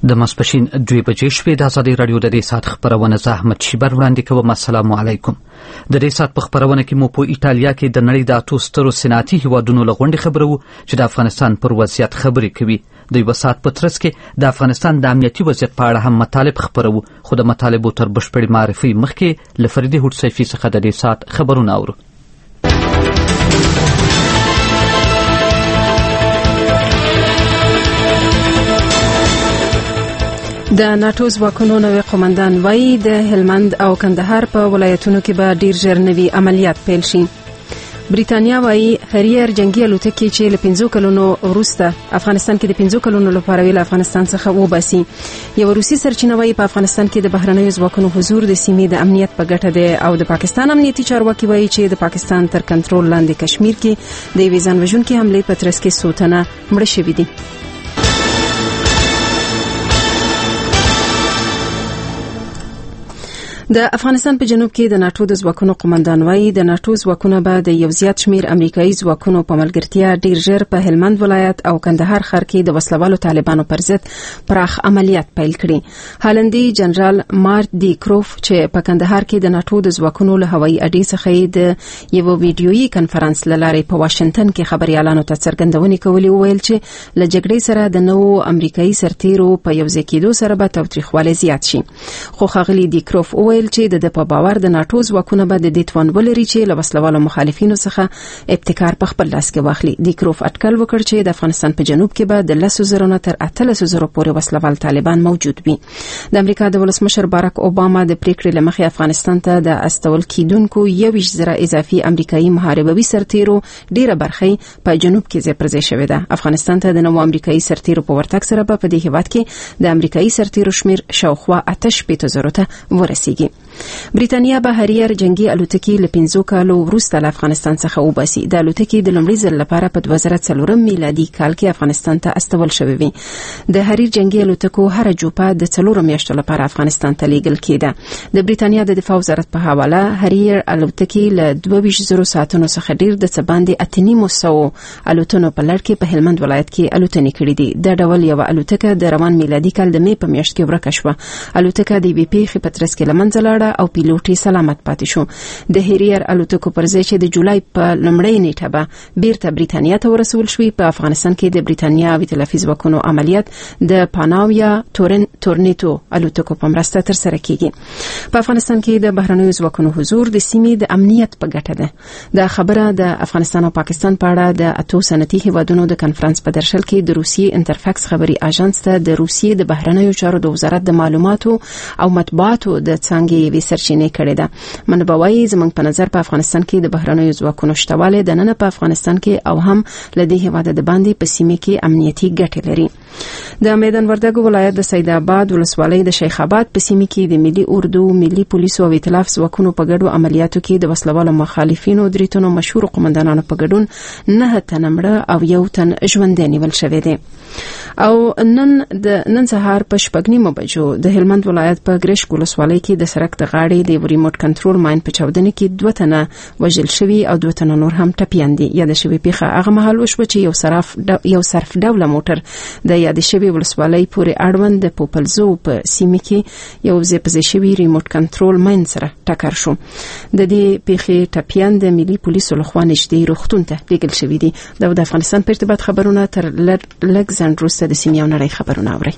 د ماسپښین 2 بجې شوې د ازادي رادیو د دې ساعت خبرونه زه احمد شیبر وړاندې کوم. السلام علیکم. د دې ساعت په خبرونه کې مو په ایټالیا کې د نړۍ د اتو سترو صنعتي هیوادونو له غونډې خبرو چې د افغانستان پر وضعیت خبرې کوي. د یو ساعت په ترڅ کې د افغانستان د امنیتي وضعیت په اړه هم مطالب خبرو، خو د مطالبو تر بشپړې معرفي مخکې له فریدي هوډ سیفي څخه د دې ساعت خبرونه اورو. د ناتو ځواکونو نوی قومندان وایي د هلمند او کندهار په ولایتونو کې به ډیر ژر نوي عملیات پیل شي. بریتانیا وایي هریئر جنگي الوتکې چې له 5 کلونو وروسته افغانستان کې د 5 کلونو لپاره ویل افغانستان څخه وباسي. یو روسي سرچینه وایي په افغانستان کې د بهرنیو ځواکونو حضور د سیمې د امنیت په ګټه دی، او د پاکستان امنیتي چارواکي وایي چې د پاکستان تر کنټرول لاندې کشمیر کې د یوې ځانوژونکې حملې په ترڅ کې 100 تنه مړه شوي دي. د افغانستان په جنوب کې د ناتو د ځواکونو قومندان وایي د ناتو ځواکونه به د یو زیات شمیر امریکایي ځواکونو په ملګرتیا ډیر ژر په هلمند ولایت او کندهار ښار کې د وسلوالو طالبانو پر ضد پراخ عملیات پیل کړي. هالندي جنرال مارک دی کروف چې په کندهار کې د ناتو د ځواکونو له هوایي اډې څخه د یو ویډیويي کنفرانس لاره په واشنگټن کې خبريالانو ته څرګندونې کولې، ویل چې له جګړې سره د نوو امریکایي سرتیرو په یو ځای کېدو سره به تاوتریخوالی زیات شي. خو ښاغلي دی کروف چې د په باور د ناتو ځواکونه به د دې توان ولري چې له وسلوالو مخالفینو څخه ابتکار په خپل لاس کې واخلي. دی کروف اټکل وکړ چې د افغانستان په جنوب کې به د 10,000 نه تر 18,000 پورې وسلوال طالبان موجود وي. د امریکا د ولسمشر باراک اوباما د پریکړې لمخې افغانستان ته د استول کیدونکو 21,000 اضافي امریکایي محاربوي سرتیرو ډیره برخه په جنوب کې ځای پر ځای شوې ده. افغانستان ته د نوو امریکایي سرتیرو په ورتګ سره په دې هیواد کې د امریکایي سرتیرو شمیر شاوخوا 8,000 ته ورسیږي. بریتانیا به هریئر جنگي الوتکې له 5 کالو وروسته له افغانستان څخه وباسي. د الوتکې د لومړي ځل لپاره په 2004 میلادي کال کې افغانستان ته استول شوې وي. د هریئر جنگي الوتکو هر جوپه د 4 میاشتو لپاره افغانستان ته لیږل کېده. د بریتانیا د دفاع وزارت په حواله هریئر الوتکې له 22,000 ساعتونو څخه ډیر د څباندې 8,900 الوتنو په لړ کې په هلمند ولایت کې الوتنې کړې دي. د ډول یو الوتکه د روان میلادي کال د می په میاشت کې ورکه شوه. الوتکه د بي پی خې په ترڅ کې لمنځه لاړه او پیلوټ سلامت پاتې شو. د هریئر الوتکو پر ځای چې د جولای په لومړۍ نیټه به بیرته بریتانیا ته ورسول شوی، په افغانستان کې د بریتانیا او تلفي ځواکونو عملیات د پاناو یا تورنیټو الوتکو په مرسته تر سره کیږي. په افغانستان کې د بهرنیو ځواکونو حضور د سیمې د امنیت په ګټه ده. د خبره د افغانستان او پاکستان په اړه د اتو صنعتي هیوادونو د کنفرانس په درشل کې د روسیې انټرفاکس خبري اژانس ته د روسیې د بهرنیو چارو د وزارت د معلوماتو او مطبوعاتو د څنګه یوې سرچینې کړې ده. منبوي زمنګ په نظر په افغانستان کې د بهرنیو ځواکونو شتواله د نن په افغانستان کې او هم لدې هواده د باندې په سیمه کې امنیتي ګټې لري. د میدان وردګ ولایت د سید آباد ولسوالۍ د شیخ آباد په سیمه کې د ملي اردو، ملي پولیسو او ائتلاف ځواکونو په ګډو عملیاتو کې د وسلوالو مخالفینو دریتونو مشهور قومندانانو په ګډون 9 تن مړه او 1 تن ژوندۍ نیول شوی دی. او نن سهار په 6:30 بجو د هلمند ولایت په ګرشک ولسوالۍ کې د سړک د غاړې د ریموټ کنټرول ماین په چاودنه کې 2 تنه وژل شوي او 2 تنه نور هم ټپیان دي. یاد شوی پیښه هغه مهال وشوه چې یو صرف ډوله موټر د یاد شوی ولسوالۍ پورې اړوند د پوپلزو په سیمه کې یو ځای شوی ریموټ کنټرول ماین سره ټکر شو. د دې پیښې ټپیان د ملي پولیسو لخوا نږدې روغتون ته لیږل شوي دي. د افغانستان په ارتباط خبرونه تر لږ ځنډ وروسته د سیمې او نړۍ خبرونه اورئ.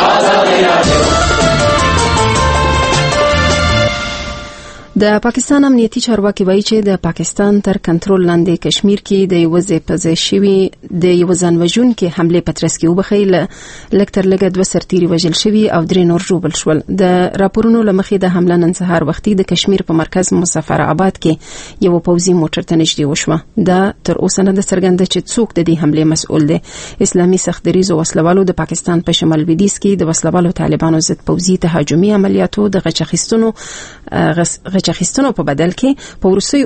د پاکستان امنیتي چارواکي وایي چې د پاکستان تر کنټرول لاندې کشمیر کې د یو ځای په ځای شوی د یو ځانوژونکې حملې په ترڅ کې وبخیل لږ تر لږه 2 سرتیري وژل شوي او 3 نور ژوبل شول. د راپورونو لمخې د حمله نن سهار وختي د کشمیر په مرکز مظفر آباد کې یو پوځي موټر ته نږدې وشوه. دا تر اوسه نه څرګنده چې څوک د دې حملې مسؤل دی. اسلامي سختدریز وسلوالو د پاکستان په شمال لویدیځ کې د وسلوالو طالبانو ضد پوځي تهاجمي عملیاتو د غچخستونو په بدل کې په ورسوي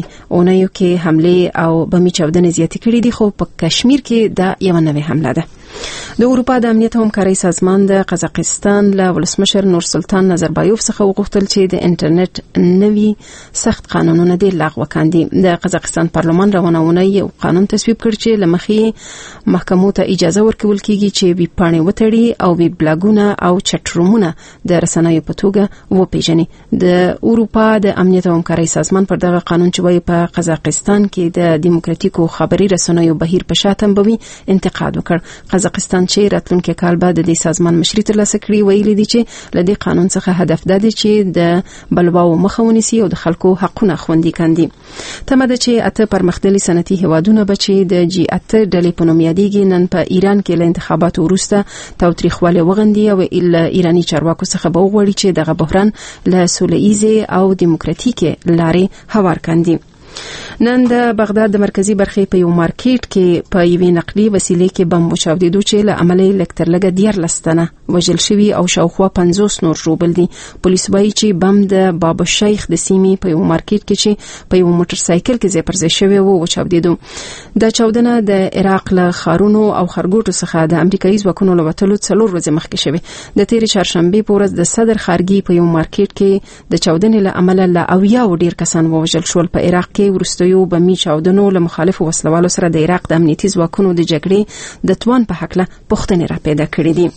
اونۍ کې حمله او بمي چاودنې زیاتې کړې دي، خو په کشمیر کې دا یو نوې حمله ده. د اروپا د امنیت او همکارۍ سازمان د قزاقستان له ولسمشر نورسلطان نظربایوف څخه وغوښتل چې د انټرنیټ نوي سخت قانونونه د لغوه کاندي. د قزاقستان پارلمان روانه ونه یو قانون تصویب کړ چې لمخې محکمو ته اجازه ورکول کیږي چې ویب پاڼې وتړي او ویب بلاګونه او چټ رومونه د رسنیو په توګه وپیژني. د اروپا د امنیت او همکارۍ سازمان پر دغه قانون چې وایي په قزاقستان کې د دیموکراتیکو خبري رسنیو بهیر په شاتم بوي انتقاد وکړ. قزاقستان چې راتلونکي کال بعد د دې سازمان مشري ترلاسه کړي ویلي دي چې له دې قانون څخه هدف دا دی چې د بلواو مخه ونیسي او د خلکو حقونه خوندي کاندي. تمه ده چې اته پرمختللي صنعتي هیوادونه به چې د جی 8 ډلې په نوم یادېږي نن په ایران کې له انتخاباتو وروسته تاوتریخوالی وغندي او ایرانی چارواکو څخه به وغواړي چې دغه بحران له سوله‌ایزې او دیموکراتیکي لارې هوار کاندي. نن د بغداد د مرکزی برخې په یو مارکیټ کې په یوې نقلي وسیلې کې بم وچاودېدو چې له عملي لکترلګه 14 تنه وژل شوي او شاوخوا 50 نور ژوبل دي. پولیس وایي چې بم د باب الشیخ د سیمې په یو مارکیټ کې چې په یو موټر سایکل کې ځای پر ځای شوی و وچاودېدو. د چاودنه د عراق له خارونو او خرګوټو څخه د امریکایي ځواکونو له وتلو 4 ورځې مخکې شوی. د تیر چهارشنبه په ورځ د صدر خارګي په یو مارکیټ کې د چاودنې له امله لا اویا ډیر کسان وژل شول. په عراق کې ورستیو بمي چاودنو له مخالفو وسلوالو سره د عراق د امنیتي ځواکونو د جګړې د توان په حق له پوښتنې را پیدا کړې دي.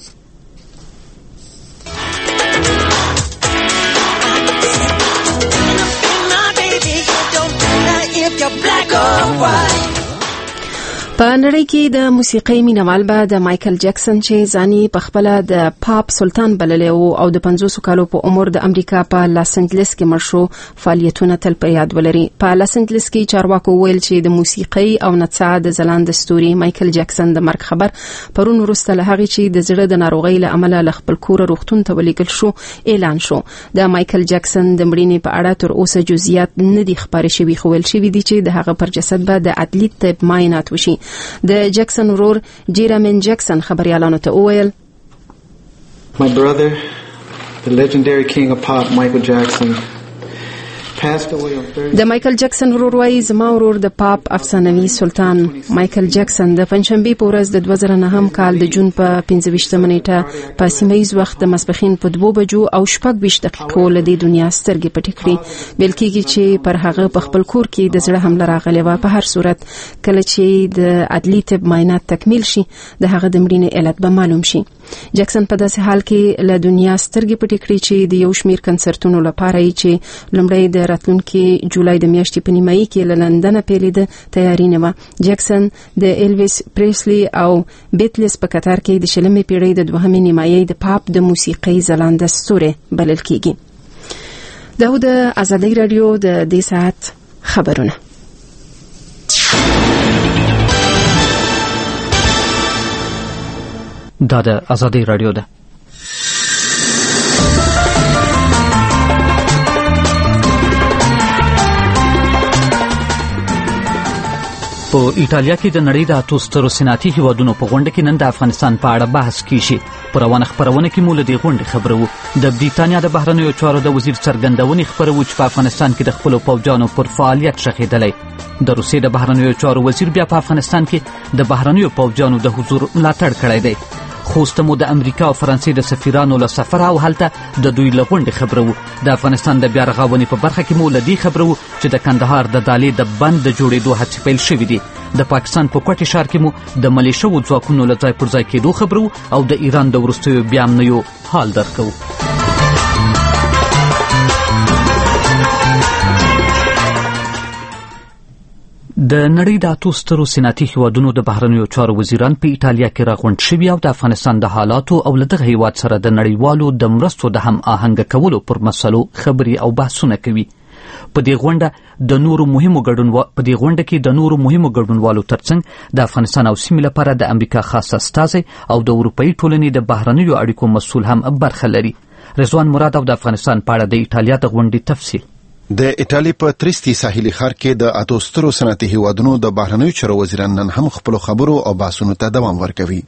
په نړۍ کې د موسیقۍ مینوال به د مایکل جکسن چې ځاني په خپل د پاپ سلطان بللی او د 50 کالو په عمر د امریکا په لاس انجلس کې مړ شو فعالیتونه تل په یاد ولري. په لاس انجلس کې چارواکو ویل چې د موسیقۍ او نڅا د ځلانده ستوري مایکل جکسن د مرګ خبر پرون وروسته له هغه چې د زړه د ناروغۍ له امله له خپل کور روغتون ته ولېږل شو اعلان شو. د مایکل جکسن د مړینې په اړه تر اوسه جزئیات نه دي خبرې شوي خو ویل شوي دي چې د هغه پر جسد به د عدلي طب معاینات وشي. د جکسن ورور جیرامین جکسن خبريالانو ته وویل My brother, the legendary king of pop, Michael Jackson, passed away on Thursday. د مایکل جکسن ورور وایي زما ورور د پاپ افسانوي سلطان مایکل جکسن د پنځشنبه په ورځ د 2009 کال د جون په 15 نیټه په سیمه‌یز وخت د ماسپښین په 2 بجو او 20 دقیقو له دې دنیا سترګې پټې کړې. بل کېږي چې پر هغه په خپل کور کې د زړه حمله راغلی و. په هر صورت کله چې د عدلي طب معاینات تکمیل شي د هغه د مړینې علت به معلوم شي. جکسن په داسې حال کې له دنیا سترګې پټې کړې چې د یو شمیر کنسرتونو لپاره یې چې لومړی د راتلونکي جولای د میاشتې په نیمایي کې له لندن پیلېده تیاری نه و. جکسن د ایلویس پریسلی او بیتلس په قطار کې د 20مې پیړۍ د 2مې نیمایي د پاپ د موسیقۍ ځلانده ستوری بلل کیږي. دا د ازادي رادیو د دې ساعت خبرونه. دا د ازادي رادیو ده. په ایټالیا کې د نړۍ د اتو سترو صنعتي هیوادونو په غونډه کې نن د افغانستان په اړه بحث کیږي. په روانه خبرونه کې مو له دې غونډې خبرو. د بریتانیا د بهرنیو چارو د وزیر څرګندونې خبرو چې په افغانستان کې د خپل پوځیانو پر فعالیت شخیدلی. د روسیې د بهرنیو چارو وزیر بیا په افغانستان کې د بهرنیو پوځیانو د حضور ملاتړ کړی دی. خوسته مو د امریکا او فرانسې د سفیرانو له سفر او هلته د دوی له غونډې خبرو. د افغانستان د بیا رغونې په برخه کې مو له دې خبرو چې د کندهار د دالې د بند د جوړېدو هڅې پیل شوې دي. د پاکستان په کوټې ښار کې مو د ملیشو ځواکونو له ځای پر ځای کېدو خبرو او د ایران د وروستیو بیا امنیو حال درکوو. د نړۍ د اتو سترو صنعتي هیوادونو د بهرنیو چارو وزیران په ایټالیا کې راغونډ شوي او د افغانستان د حالاتو او له دغه هیواد سره د نړیوالو د مرستو د هم آهنګ کولو پر مسلو خبرې او بحثونه کوي. په دې غونډه کې د نورو مهمو ګډونوالو ترڅنګ د افغانستان او سیمې لپاره د امریکا خاص استازی او د اروپאי ټولنې د بهرنیو اړیکو مسؤل هم برخه لري. رضوان مراد او د افغانستان په اړه د ایټالیا د غونډې تفصیل. د ایټالیا په تریستی ساحلي ښار کې د اتو سترو صنعتي هیوادونو د بهرنیو چارو وزیران نن هم خپل خبرو او بحثونو ته دوام ورکوي.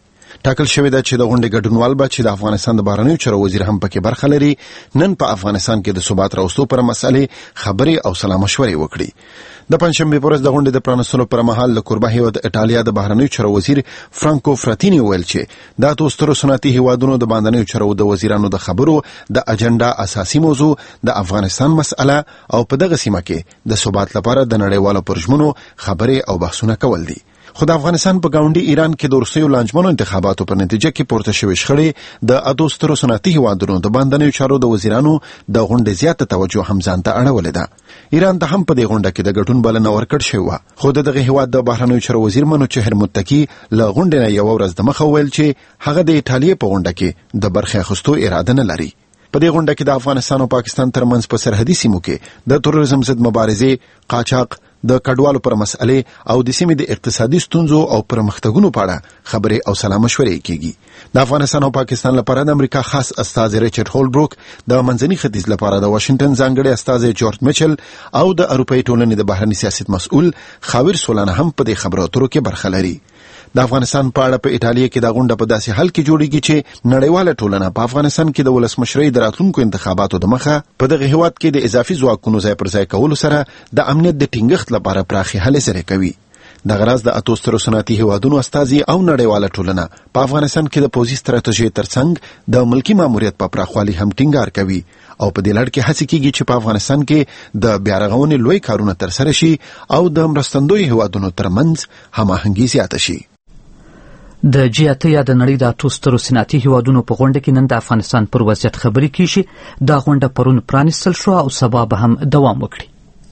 ټاکل شوې ده چې د غونډې ګډونوال به چې د افغانستان د بهرنیو چارو وزیر هم پکې برخه لري نن په افغانستان کې د ثبات راوستو پر مسلې خبرې او سلا مشورې وکړي. د پنځشنبه پر ورځ د غونډې د پرانستلو پر مهال د کوربه هیواد ایټالیا د بهرنیو چارو وزیر فرانکو فراتینی ویل چې د اتو سترو صنعتي هیوادونو د باندنیو چارو د وزیرانو د خبرو د اجنډا اساسي موضوع د افغانستان مسأله او په دغه سیمه کې د ثبات لپاره د نړیوالو پرژمنو خبرې او بحثونه کول دي. خو د افغانستان په گاونډي ایران کې د وروستیو لانجمنو انتخاباتو په نتیجه کې پورته شوې شخړې د اتو سترو صنعتي هیوادونو د باندنیو چارو د وزیرانو د غونډې زیاته توجه هم ځان ته اړولې ده. ایران ته هم په دې غونډه کې د ګډون بلنه ورکړل شوې خو دغه هیواد د بهرنیو چارو وزیر منوچهر متکی له غونډې نه یو ورځ د مخه ویل چې هغه د ایټالیا په غونډه کې د برخه اخیستو اراده نه لري. په دې غونډه کې د افغانستان او پاکستان ترمنځ په سرحدي سیمو کې د تروریزم ضد مبارزې، قاچاق، د کډوالو پر مسئلې او د سیمې د اقتصادي ستونزو او پرمختګونو په اړه خبرې او سلا مشورې کیږي. د افغانستان او پاکستان لپاره د امریکا خاص استاذ ریچارډ هولبروک، د منځني ختیځ لپاره د واشنگټن ځانګړي استاذ جورج میچل او د اروپאי ټولنې د بهرني سیاست مسؤل خاور سولانه هم په دې خبرو اترو کې برخه لري. د افغانستان په اړه په ایټالیا کې د غونډه په داسې حال کې جوړیږي چې نړیواله ټولنه په افغانستان کې د ولسمشرۍ د راتلونکو انتخاباتو د مخه په دغه هیواد کې د اضافي ځواکونو ځای پر ځای کولو سره د امنیت د ټینګښت لپاره پراخي هلې ځلې کوي. د غراز د اتو سترو صنعتي هیوادونو استازي او نړیواله ټولنه په افغانستان کې د پوځي ستراتیژۍ ترڅنګ د ملکی ماموریت په پراخوالي هم ټینګار کوي او په دې لړ کې هڅه کیږي چې په افغانستان کې د بیارغونې لوی کارونه ترسره شي او د مرستندوی هیوادونو ترمنځ هماهنګي زیاته شي. د G8 یا د نړۍ د اتو سترو صنعتي هیوادونو په غونډه کې نن د افغانستان پر وضعیت خبرې کیږي. دا غونډه پرون پرانیستل شو او سبا به هم دوام وکړي.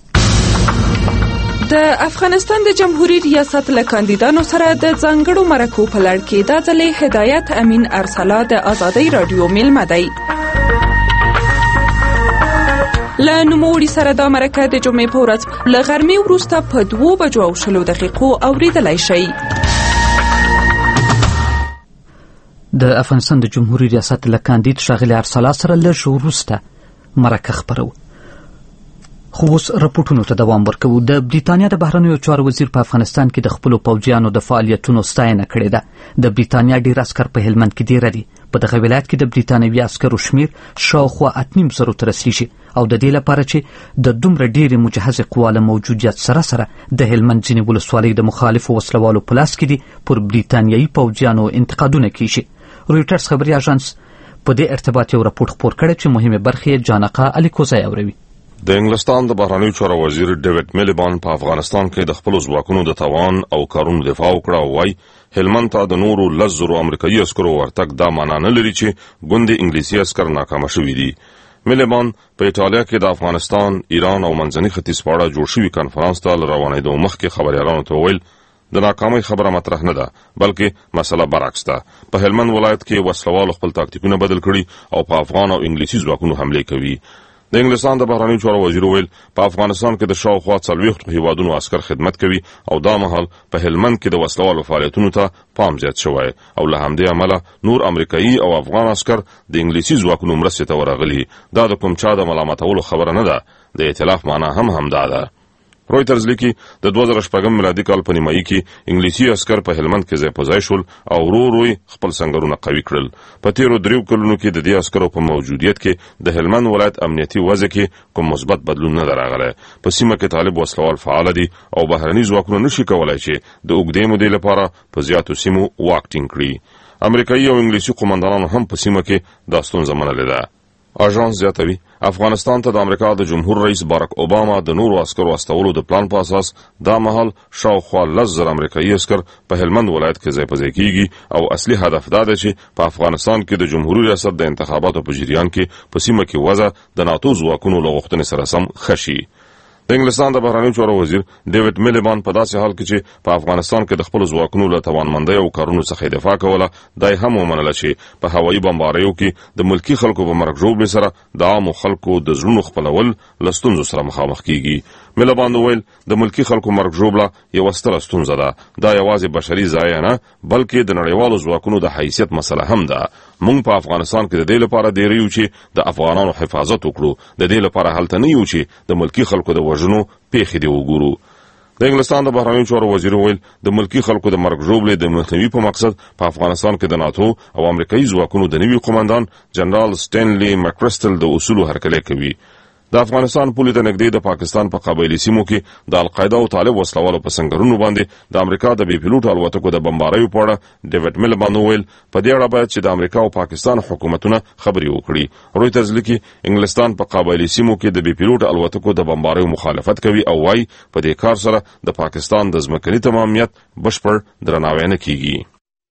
د افغانستان د جمهوریت ریاست له کاندیدانو سره د ځانګړو مرکو په لړ کې د ځلې هدایت امین ارسلا د آزادۍ رادیو میلمه دی. له نوموړي سره دا مرکه د جمعې په ورځ له غرمې وروسته په 2:20 اوریدلای شي. د افغانستان د جمهوریت ریاست له کاندید ښاغلي ارسلا سره لږ وروسته مرکه خپرو. خو اوس راپورټونو ته دوام ورکوو. د بریتانیا د بهرنیو چارو وزیر په افغانستان کې د خپلو پوځیانو د فعالیتونو ستاینه کړې ده. د بریتانیا ډېر عسکر په هلمند کې ډېر دي. په دغه ولایت کې د بریتانوي عسکرو شمیر شاوخوا 8.5 ته رسیږي او د دې لپاره چې د دومره ډېرې مجهزې قوا له موجودیت سره د هلمند ځینې ولسوالۍ د مخالفو وسلوالو په لاس کې دي پر بریتانیایي پوځیانو انتقادونه کیږي. رویټرز خبري اژانس په دې ارتباط یو راپور خپور کړی چې مهمه برخه جانقه علي کوزای اوروي. د انګلستان د بهرنیو چارو وزیر ډیوډ میلیبان په افغانستان کې د خپل ځواکونو د توان او کارونو دفاع وکړه او وايي هلمند ته د نورو 10,000 امریکایي عسکرو ورتګ دا معنا نه لري چې ګوندې انګلیسي عسکر ناکام شوي دي. میلیبان په ایټالیا کې د افغانستان، ایران او منځني ختیځ په اړه جوړ شوی کنفرانس ته روانېدو مخکې خبريالانو ته ویل د ناکامۍ خبره مطرح نه ده بلکې مسله برعکس ده. په هلمند ولایت کې وسلوال خپل تاکتیکونه بدل کړي او په افغان او انګلیسي ځواکونو حمله کوي. د انګلستان د بهرنیو چارو وزیر ویل په افغانستان کې د شاوخوا 40 هیوادونو عسكر خدمت کوي او دا مهال په هلمند کې د وسلوالو فعالیتونو ته پام زیات شوی او له همدې امله نور امریکایي او افغان عسكر د انګلیسي ځواکونو مرستې ته ورغلي. دا د کوم چا د ملامتولو خبره نه ده. د ائتلاف معنا هم دا ده. رویټرز لیکي د 2014 میلادي کال په نیمایي کې انګلیسي عسكر په هلمند کې ځای په ځای شول او ورو خپل سنگرونه قوي کړل. په تیرو 3 کلونو کې د دې عسکرو په موجودیت کې د هلمند ولایت امنیتي وضع کې کوم مثبت بدلون نه راغلی. په سیمه کې طالب وسلوال فعال دي او بهرني ځواکونه نشي کولای چې د اوږدې مودې لپاره په زیاتو سیمو واک ټینګ کړي. امریکایي او انګلیسي قومندانانو هم په سیمه کې دا ستونزه منلې ده. اژانس زیاتوي افغانستان ته د امریکا د جمهور رئیس باراک اوباما د نورو عسکرو استولو د پلان په اساس دا مهال شاوخوا 10,000 امریکایي عسكر په هلمند ولایت کې ځای په ځای کیږي او اصلي هدف دا دی چې په افغانستان کې د جمهوریت ریاست د انتخاباتو په جریان کې په سیمه کې وضع د ناتو ځواکونو له غوښتنې سره سم ښه شي. د انګلستان د بهرنیو چارو وزیر ډیوډ میلیبان په داسې حال کې چې په افغانستان کې د خپل ځواکونو له توانمندۍ او کارونو څخه دفاع کوله دا هم ومنله چې په هوایي بمباریو کې د ملکی خلکو په مرګ ژوبلې سره د عامو خلکو د زړونو خپلول له ستونزو سره مخامخ کیږي. میلیبان وویل د ملکی خلکو مرګ ژوبله یوه ستره ستونزه ده. دا یوازې بشري ضایع نه بلکې د نړیوالو ځواکونو د حیثیت مسله هم ده. موږ په افغانستان کې د دې لپاره دیریو چې د افغانانو حفاظت وکړو. د دې لپاره هلته نه یو چې د ملکی خلکو د وژنو پیښې دی وګورو. د انګلستان د بهرنیو چارو وزیر ویل د ملکی خلکو د مرګ ژوبلې د مخنیوي په مقصد په افغانستان کې د ناتو او امریکایي ځواکونو د نوي قومندان جنرال سټینلی مکرستل د اصولو هرکلی کوي. د افغانستان پولې ته نږدې د پاکستان په قبایلي سیمو کې د القاعده او طالب وسلوالو په سنگرونو باندې د امریکا د بي پیلوټ الوتکو د بمباریو په اړه ډیوډ میلبان ویل په دې اړه باید چې د امریکا او پاکستان حکومتونه خبرې وکړي. رويټرز لیکي انګلستان په قبایلي سیمو کې د بي پیلوټ الوتکو د بمباریو مخالفت کوي او وايي په دې کار سره د پاکستان د ځمکني تمامیت بشپړ درناوی نه کیږي.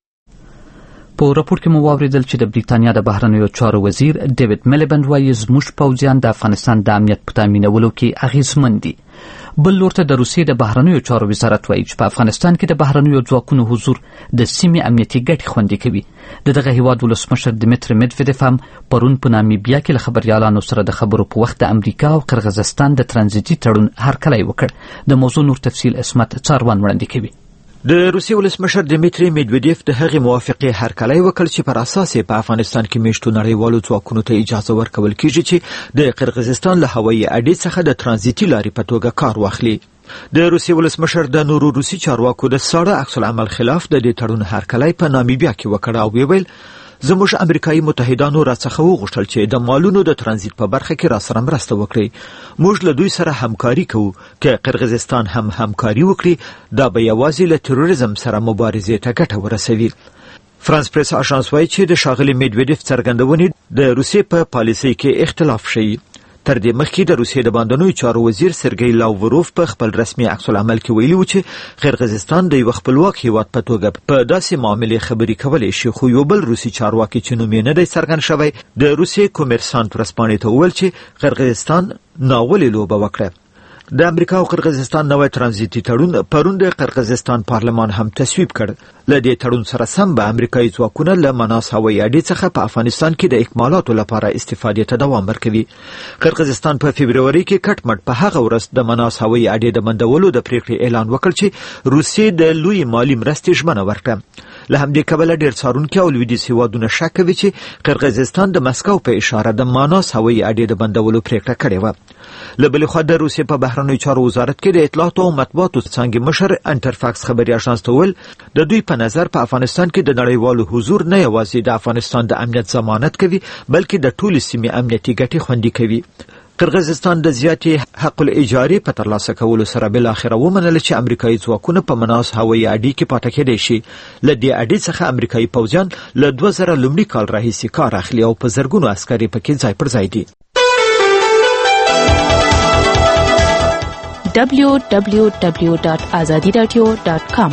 په راپور کې مو واوریدل چې د بریتانیا د بهرنیو چارو وزیر ډیوډ میلبند وایي زموږ پوځیان د افغانستان د امنیت په تامینولو کې اغیزمن دي. بل لورته د روسیې د بهرنیو چارو وزارت وایي چې په افغانستان کې د بهرنیو ځواکونو حضور د سیمې امنیتي ګټې خوندي کوي. دغه هیواد ولسمشر دمیتری میدویدف هم پرون په نامیبیا کې له خبريالانو سره د خبرو په وخت د امریکا او قرغیزستان د ترانزیتي تړون هرکلی وکړ. د موضوع نور تفصیل اسمت څاروان وړاندې کوي. د روسیې ولسمشر دمیتری میدویدف د هغې موافقې هرکلی وکړ چې پر اساس په افغانستان کې میشتو نړیوالو ځواکونو ته اجازه ورکول کیږي چې د قرغیزستان له هوایي اډې څخه د ترانزیتي لارې په توګه کار واخلي. د روسیې ولسمشر د نورو روسي چارواکو د ساړه عکس العمل خلاف د دې تړون هرکلی په نامیبیا کې وکړ او ویل زموږ امریکایي متحدانو راڅخه وغوښتل چې د مالونو د ترانزیت په برخه کې راسره مرسته وکړي. موږ له دوی سره همکاري کوو. که قرغیزستان هم همکاري وکړي دا به یوازې له تروریزم سره مبارزې ته ګټه ورسوي. فرانس پریس آژانس وایي چې د ښاغلي میدویدف څرګندونې د روسیې په پالیسۍ کې اختلاف ښیي. تر دې مخکې د روسیې د بهرنیو چارو وزیر سرګی لاوروف په خپل رسمي عکس العمل کې ویلي و چې قرغیزستان د یو خپلواک هیواد په توګه په داسې معاملې خبرې کولای شي. خو یو بل روسي چارواکي چې نوم یې نه دی څرګند شوی د روسیې کومرسانت ورځپاڼې ته وویل چې قرغیزستان ناولې لوبه وکړه. د امریکا او قرغیزستان نوی ترانزیتي تړون پرون د قرغیزستان پارلمان هم تصویب کړ. له دې تړون سره سم به امریکایي ځواکونه له مناس هوایي اډې څخه په افغانستان کې د اکمالاتو لپاره استفادې ته دوام ورکوي. قرغیزستان په فبروري کې کټ مټ په هغه ورځ د مناس هوایي اډې د بندولو د پریکړې اعلان وکړ چې روسیې د لوی مالی مرستې ژمنه ورکړه. له همدې کبله ډېر څارونکي او لویدیځ هیوادونه شک کوي چې قرغیزستان د مسکو په اشاره د مناس هوایي اډې د بندولو پریکړه کړې وه. له بلې خوا د روسیې په بهرنیو چارو وزارت کې د اطلاعاتو او مطبوعاتو څانګې مشر انټرفاکس خبري اژانس ته ویل د دوی په نظر په افغانستان کې د نړیوالو حضور نه یوازې د افغانستان د امنیت ضمانت کوي بلکې د ټولې سیمې امنیتي ګټې خوندي کوي. قرغیزستان د زیاتې حق الاجارې په ترلاسه کولو سره بل اخره ومنل چې امریکایي ځواکونه په مناس هوایي اډې کې پاتې کېدای شي. له دې اډې څخه امریکایي پوځیان له 2000 لومړي کال راهیسې کار اخلي او په زرګونو عسکر پکې ځای پر ځای دي. www.azadiradio.com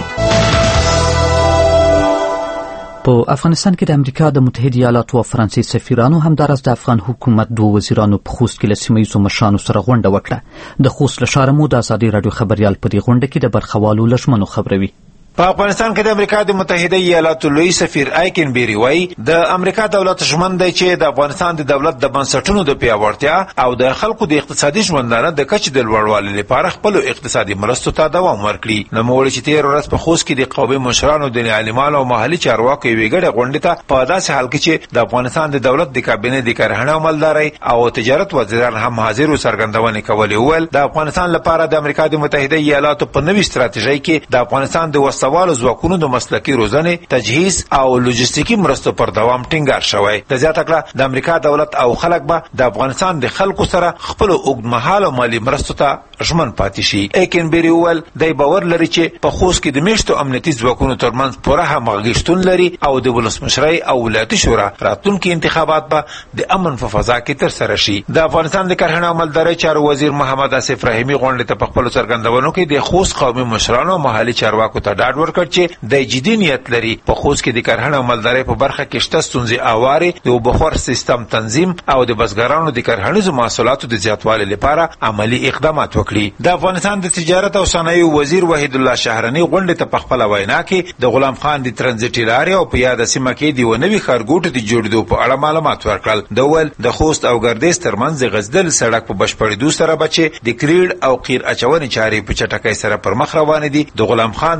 په افغانستان کې د امریکا د متحده ایالاتو او فرانسې سفیرانو همدارس د افغان حکومت دوه وزیرانو په خوست کې له سیمه‌ییزو مشرانو سره غونډه وکړه. د خوست له ښاره مو د ازادي راډیو خبریال په دې غونډه کې د برخوالو لژمنو خبروي. په افغانستان کې د امریکا د متحده ایالاتو لوی سفیر ایکن بیری وایي د امریکا دولت ژمن دی چې د افغانستان د دولت د بنسټونو د پیاوړتیا او د خلکو د اقتصادي ژوندانه د کچې د لوړوالي لپاره خپل اقتصادي مرستو ته دوام ورکړي. نوموړي چې تیر ورځ په خوست کې د قومي مشرانو د عالمانو او محلي چارواکو یوې ګډه غونډې ته په داسې حال کې چې د افغانستان د دولت د کابینې د کرهڼې او مالدارۍ او تجارت وزیران هم حاضر او څرګندونې کولې. وویل د افغانستان لپاره د امریکا د متحده ایالاتو په نوې ستراتیژۍ کې د افغانستان د وسوالو ځواکونو د مسلکي روزنې تجهیز او لوجستیکي مرستو پر دوام ټینګار شوی. د زیاته کړه د امریکا دولت او خلک به د افغانستان د خلکو سره خپل اوږدمهاله مالي مرستو ته ژمن پاتې شي. ایکن بیری وویل دی باور لري چې په خوست کې د میشتو امنیتي ځواکونو ترمنځ پوره همغږي شتون لري او د ولسمشرۍ او ولایتي شورا راتلونکي انتخابات به د امن په فضا کې ترسره شي. د افغانستان د کرهڼې او مالدارۍ چارو وزیر محمد اسف رحیمي غونډې ته په خپلو څرګندونو کې د خوست قومي مشرانو او محلي چارواکو ته ډاډ ورکړ چې د جدي نیت لري په خوست کې د کرهڼې او مالدارۍ په برخه کې شته ستونزې اوارې د اوبخور سیستم تنظیم او د بزګرانو د کرهڼیزو محصولاتو د زیاتوالي لپاره عملی اقدامات وکړي. د افغانستان د تجارت او صنایعو وزیر وحید الله شهرنی غونډې ته په خپله وینا کې د غلام خان د ترانزیټي لارې او په یاده سیمه کې د یوه نوي ښارګوټو د جوړېدو په اړه معلومات ورکړل. د ویل د خوست او ګردیز ترمنځ د غزدل سړک په بشپړېدو سره به چې د کریډ او قیر اچونې چارې په چټکۍ سره پر مخ روانې دي. د غلام خان د ترانزیټي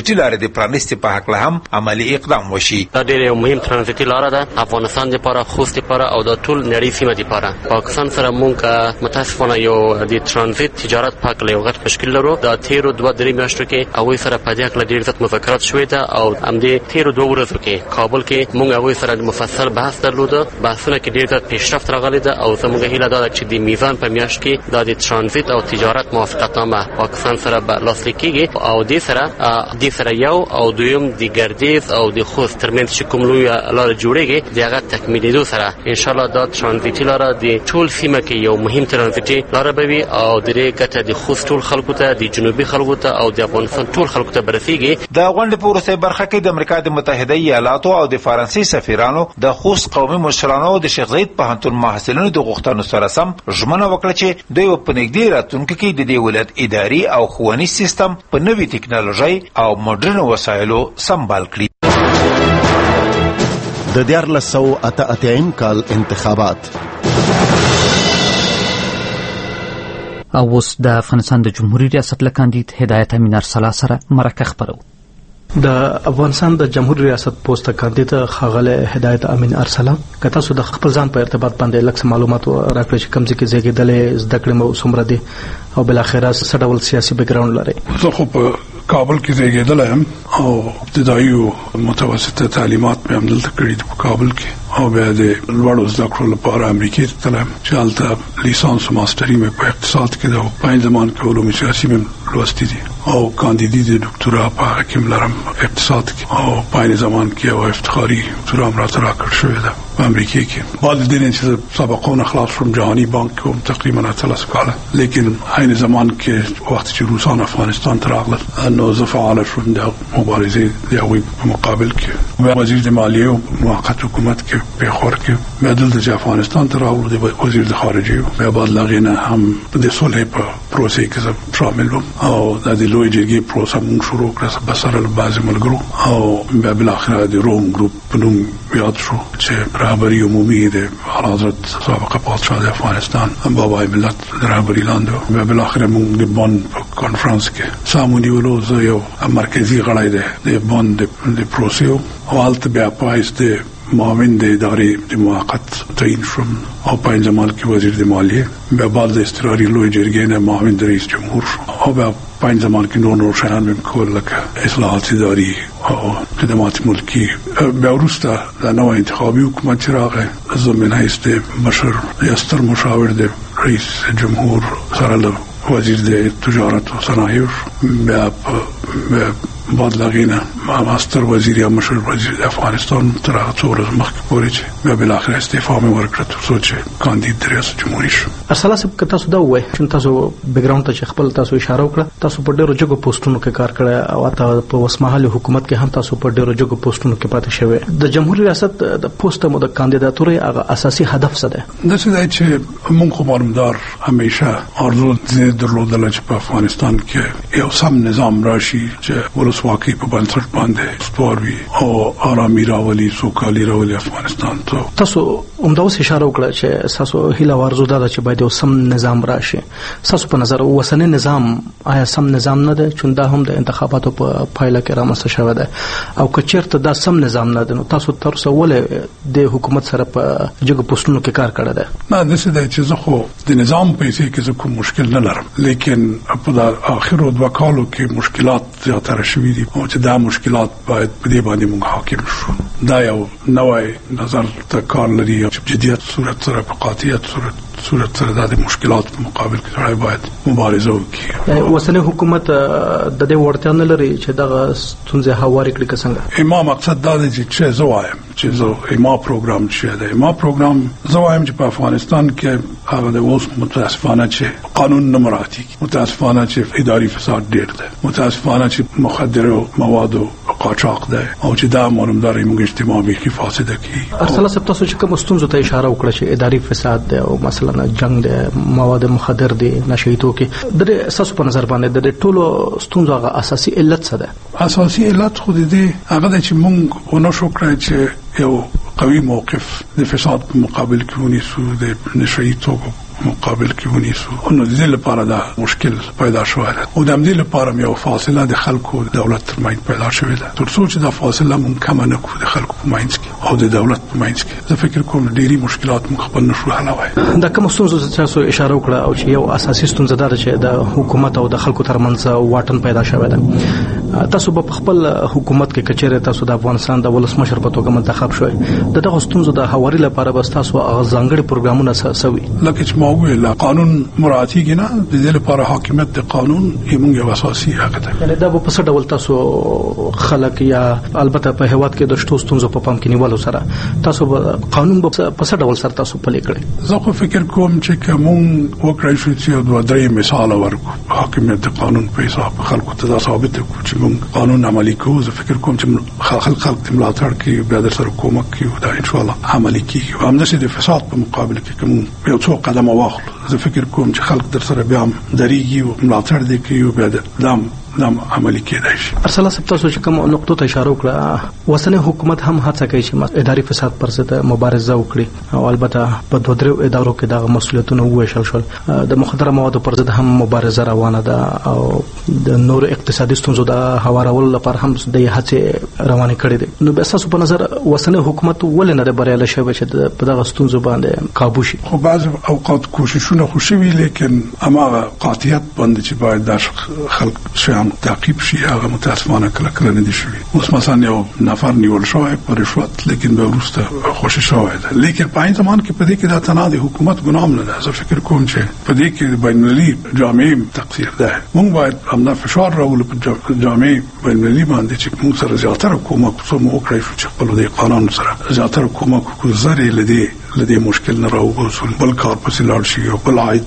ترانزیتي لارې د پرانیستي په حق له هم عملی اقدام وشي. دا ډېر یو مهم ترانزیتي لار ده افغانستان لپاره، خوست لپاره او د ټول نړۍ سیمه لپاره. پاکستان سره مونږ متاسفانه یو د ترانزیت تجارت په حق له یو غټ مشکل لرو. دا تیرو 2-3 میاشتو کې هغوی سره په دې حق له ډېر زیات مذاکرات شوي ده او همدې تیرو 2 ورځو کې کابل کې مونږ هغوی سره مفصل بحث درلوده. بحثونه کې ډېر زیات پیشرفت راغلی ده او زموږ هیله دا ده چې د میزان په میاشت کې دا د ترانزیت او تجارت موافقتنامه پاکستان سره به لاسلیک کیږي او دې سره یو او دویم د ګردیز او د خوست ترمنځ چې کوم لوی لار جوړیږي د هغه تکمیلېدو سره ان شاء الله دا ترانزیتي لار د ټول سیمه کې یو مهم ترانزیتي لار به وي او د دې ګټه د خوست ټول خلکو ته، د جنوبي خلکو ته او د افغانستان ټول خلکو ته برسیږي. د غونډې په وروستۍ برخه کې د امریکا د متحده ایالاتو او د فرانسې سفیرانو د خوست قومي مشرانو او د شیخ زاید پوهنتون محصلینو د غوښتنو سره سم ژمنه وکړه چې دوی په نږدې راتلونکي کې د دې ولایت اداري او ښوونیز سیستم په نوې ټکنالوژي او مډرنو وسایلو سمبال کړي. د 1988 کال انتخابات. او اوس د افغانستان د جمهوریت ریاست له کاندید هدایت امین ارسلا سره مرکه خبرو. د افغانستان د جمهوریت ریاست پوسټ کاندید خاغله هدایت امین ارسلا کته سو د خپل ځان په ارتباط باندې لکه معلومات راکړي چې کوم ځای کې زیږیدل، زده کړې مو څومره دي او بل اخره څه ډول سیاسي بیک ګراوند لري؟ زه خو په کابل کې زیږیدل یم او ابتدایي او متوسطه تعلیمات مې هم دلته کړې دي په کابل کې او بیا د لوړو زده کړو لپاره امریکا ته تلم چې هلته لیسانس او ماستري مې په اقتصاد کې ده او په زمان کې علوم سیاسي مې لوستي دي او کاندیدي د دکتورا په حکیم لرم اقتصاد کې او په زمان کې او افتخاري دکتورا هم راته راکړل شوې ده په امریکا کې. بعد د دې چې سابقونه خلاص شوم جهاني بانک کوم تقریبا 3 کاله، لیکن عین زمان کې وخت چې روسان افغانستان ته راغلل نو زه فعال شوم د مبارزې د هغوی په مقابل کې. وزیر د مالیې او موقت حکومت کې په خور کې بدل د افغانستان ته راغلو د وزیر د خارجه بیا بعد لغینه هم د صلح په پروسې کې شامل وم او د لوی جرګې پروسه موږ شروع کړه بسره له بعض ملګرو او بیا بل اخر د روم ګروپ په نوم یاد شو چې رهبری عمومي د حضرت سابق پادشاه د افغانستان بابای ملت رهبری لاندې بیا بل اخر موږ د بون کانفرنس کې سامونی ولو زه یو مرکزی غړی دی د بون د پروسې او حالت بیا پایست معاون د ادارې د موقت تعیین شوم او په زمان کې وزیر د مالیې بیا بعد د استقراري لوی جرګې نه معاون د رئیس جمهور او بیا په زمان کې نور شیان مې کول لکه اصلاحات اداري او خدمات ملکی. بیا وروسته د نوې انتخابي حکومت چې راغی زه من حیث د مشر ستر مشاور د رئیس جمهور سره له وزیر د تجارت او صنایع بیا بعد لغینه ماستر وزیر یا مشر وزیر افغانستان تر هغه څو ورځې مخکې پورې چې بیا بالاخره استعفا مې ورکړه ترڅو چې کاندید د ریاست جمهوریت شم. ارسلا صاحب که تاسو دا ووایئ چې تاسو بیک ګراوند ته چې خپل تاسو اشاره وکړه تاسو په ډېرو جګو پوسټونو کې کار کړی او حتی په اوسمهالي حکومت کې هم تاسو په ډېرو جګو پوسټونو کې پاتې شوی. د جمهوریت ریاست د پوسټ مو د کاندیداتورې هغه اساسي هدف څه دی؟ داسې دی چې موږ خو معلومدار همیشه ارزو درلودله چې په افغانستان کې یو سم نظام راشي چې ولسواکي په بنسټ باندې استواري او آرامي راولي سوکالي راولي افغانستان ته. تاسو همدا اوس اشاره وکړه چې تاسو هیله ورزو ده چې باید یو سم نظام راشي. تاسو په نظر اوسنی نظام آیا سم نظام نه ده چې دا هم د انتخاباتو په پایله کې رامنځته شوی ده او که چیرته دا سم نظام نه ده نو تاسو تر اوسه ولې د حکومت سره په جګو پوسټونو کې کار کړی دی؟ نه داسې دی چې زه خو د نظام په حیثیت کې کوم مشکل نه لرم، لیکن په آخرو 2 کالو کې مشکلات زیاتره شوي دي او چې دا مشکلات باید په دې باندې موږ حاکم شو. دا یو نوې نظر ته کار لري چې جديت صورت سره په قاطعیت صورت سره د مشکلات په مقابل کې سره باید مبارزه وکړي. اوسنی حکومت د دې وړتیا نه لري چې دغه ستونزې هوارې کړي که څنګه؟ ما مقصد دا دی چې زه وایم چې زه ما پروګرام چې دی ما پروګرام زه وایم چې په افغانستان کې هغه د اوس متاسفانه چې قانون نه مراعاتي، متاسفانه چې اداري فساد ډېر دی، متاسفانه چې مخدر موادو قاچاق دی او چې دا معلومداري موږ اجتماع به فاسده کی. ارسلا صاحب تاسو چې کوم ستونزو ته اشاره وکړه چې اداري فساد دی او مثلا جنگ دی، مواد مخدر دی، نشئی توکي، د اساسو په نظر باندې د ټولو ستونزو هغه اساسي علت څه ده؟ اساسي علت خو دې هغه چې موږ ونه شو کړی چې یو قوي موقف د فساد په مقابل کې ونیسو، د نشئی توکو مقابل کې ونیسو. نو د دې لپاره دا مشکل پیدا شوی دی او د دې لپاره یو فاصله د خلکو دولت ترمنځ پیدا شوې ده. تر څو چې دا فاصله مونږ کم نه کړو د خلکو په منځ کې او د دولت په منځ کې، زه فکر کوم ډېری مشکلات مونږ خپل نشو حلوای. دا کوم ستونزو ته تاسو اشاره وکړه او چې یو اساسي ستونزه ده چې د حکومت او د خلکو ترمنځ واټن پیدا شوی ده. تاسو په خپل حکومت کې کچېره تاسو د افغانستان د ولسمشر په توګه منتخب شوی، دغه ستونزو د هواري لپاره به تاسو ځانګړي پروګرامونه سوي. لکه چې ما وویل قانون مراعاتي نه، د دې لپاره حاکمیت د قانون یمون یو اساسي حق ده. یعنی دا په څه ډول تاسو خلک یا البته په هیواد کې د شتو ستونزو په پام کې نیولو سره تاسو قانون په څه ډول سره تاسو پلي کړی؟ زه خو فکر کوم چې کوم وکړای شو چې دوه درې مثال ورکو حاکمیت د قانون په حساب خلکو ته ثابت کړو چې موږ قانون عملي کوو. زه فکر کوم چې خلک د ملاتړ کې بیا د سره کومک کوي دا ان شاء الله عملي کیږي. هم نشي د فساد په مقابل کې کوم یو څو قدم واخلو. زه فکر کوم چې خلک در سره بیا درېږي او ملاتړ دې کوي او بیا دام عملي کېدای شي. ارسلا صاحب تاسو چې کوم نقطو ته اشاره وکړه، اوسنی حکومت هم هڅه کوي چې اداري فساد پر ضد مبارزه وکړي او البته په دوه درو ادارو کې د مسؤلیتونو وویشل شول. د مخدره موادو پر ضد هم مبارزه روانه ده او د نور اقتصادي ستونزو د هوارولو لپاره هم د هڅې روانې کړې دي. نو به تاسو په نظر اوسنی حکومت ولې نه بریالی شوی چې په دغه ستونزو باندې قابو شي؟ خو بعض اوقات کوششونه خو شوي، لیکن هغه قاطعیت باندې چې باید د خلک تعقیب شي هغه متاسفانه کله نه دي شوي. اوس مثلا یو نفر نیول شوی په رشوت، لیکن به وروسته خوشی شوی ده. لیکن په این زمان کې په دې کې د تناقض حکومت ګناه نه ده. زه فکر کوم چې په دې کې بین المللي جامعه تقصیر ده. موږ باید همدا فشار راولو په جامعه بین المللي باندې چې موږ سره زیاتره کومک وکړو چې خپل د قانون سره زیاتره کومک وکړو زری لدې مشکل نه راوباسو، بل کار پسې لاړ شي او بل عاید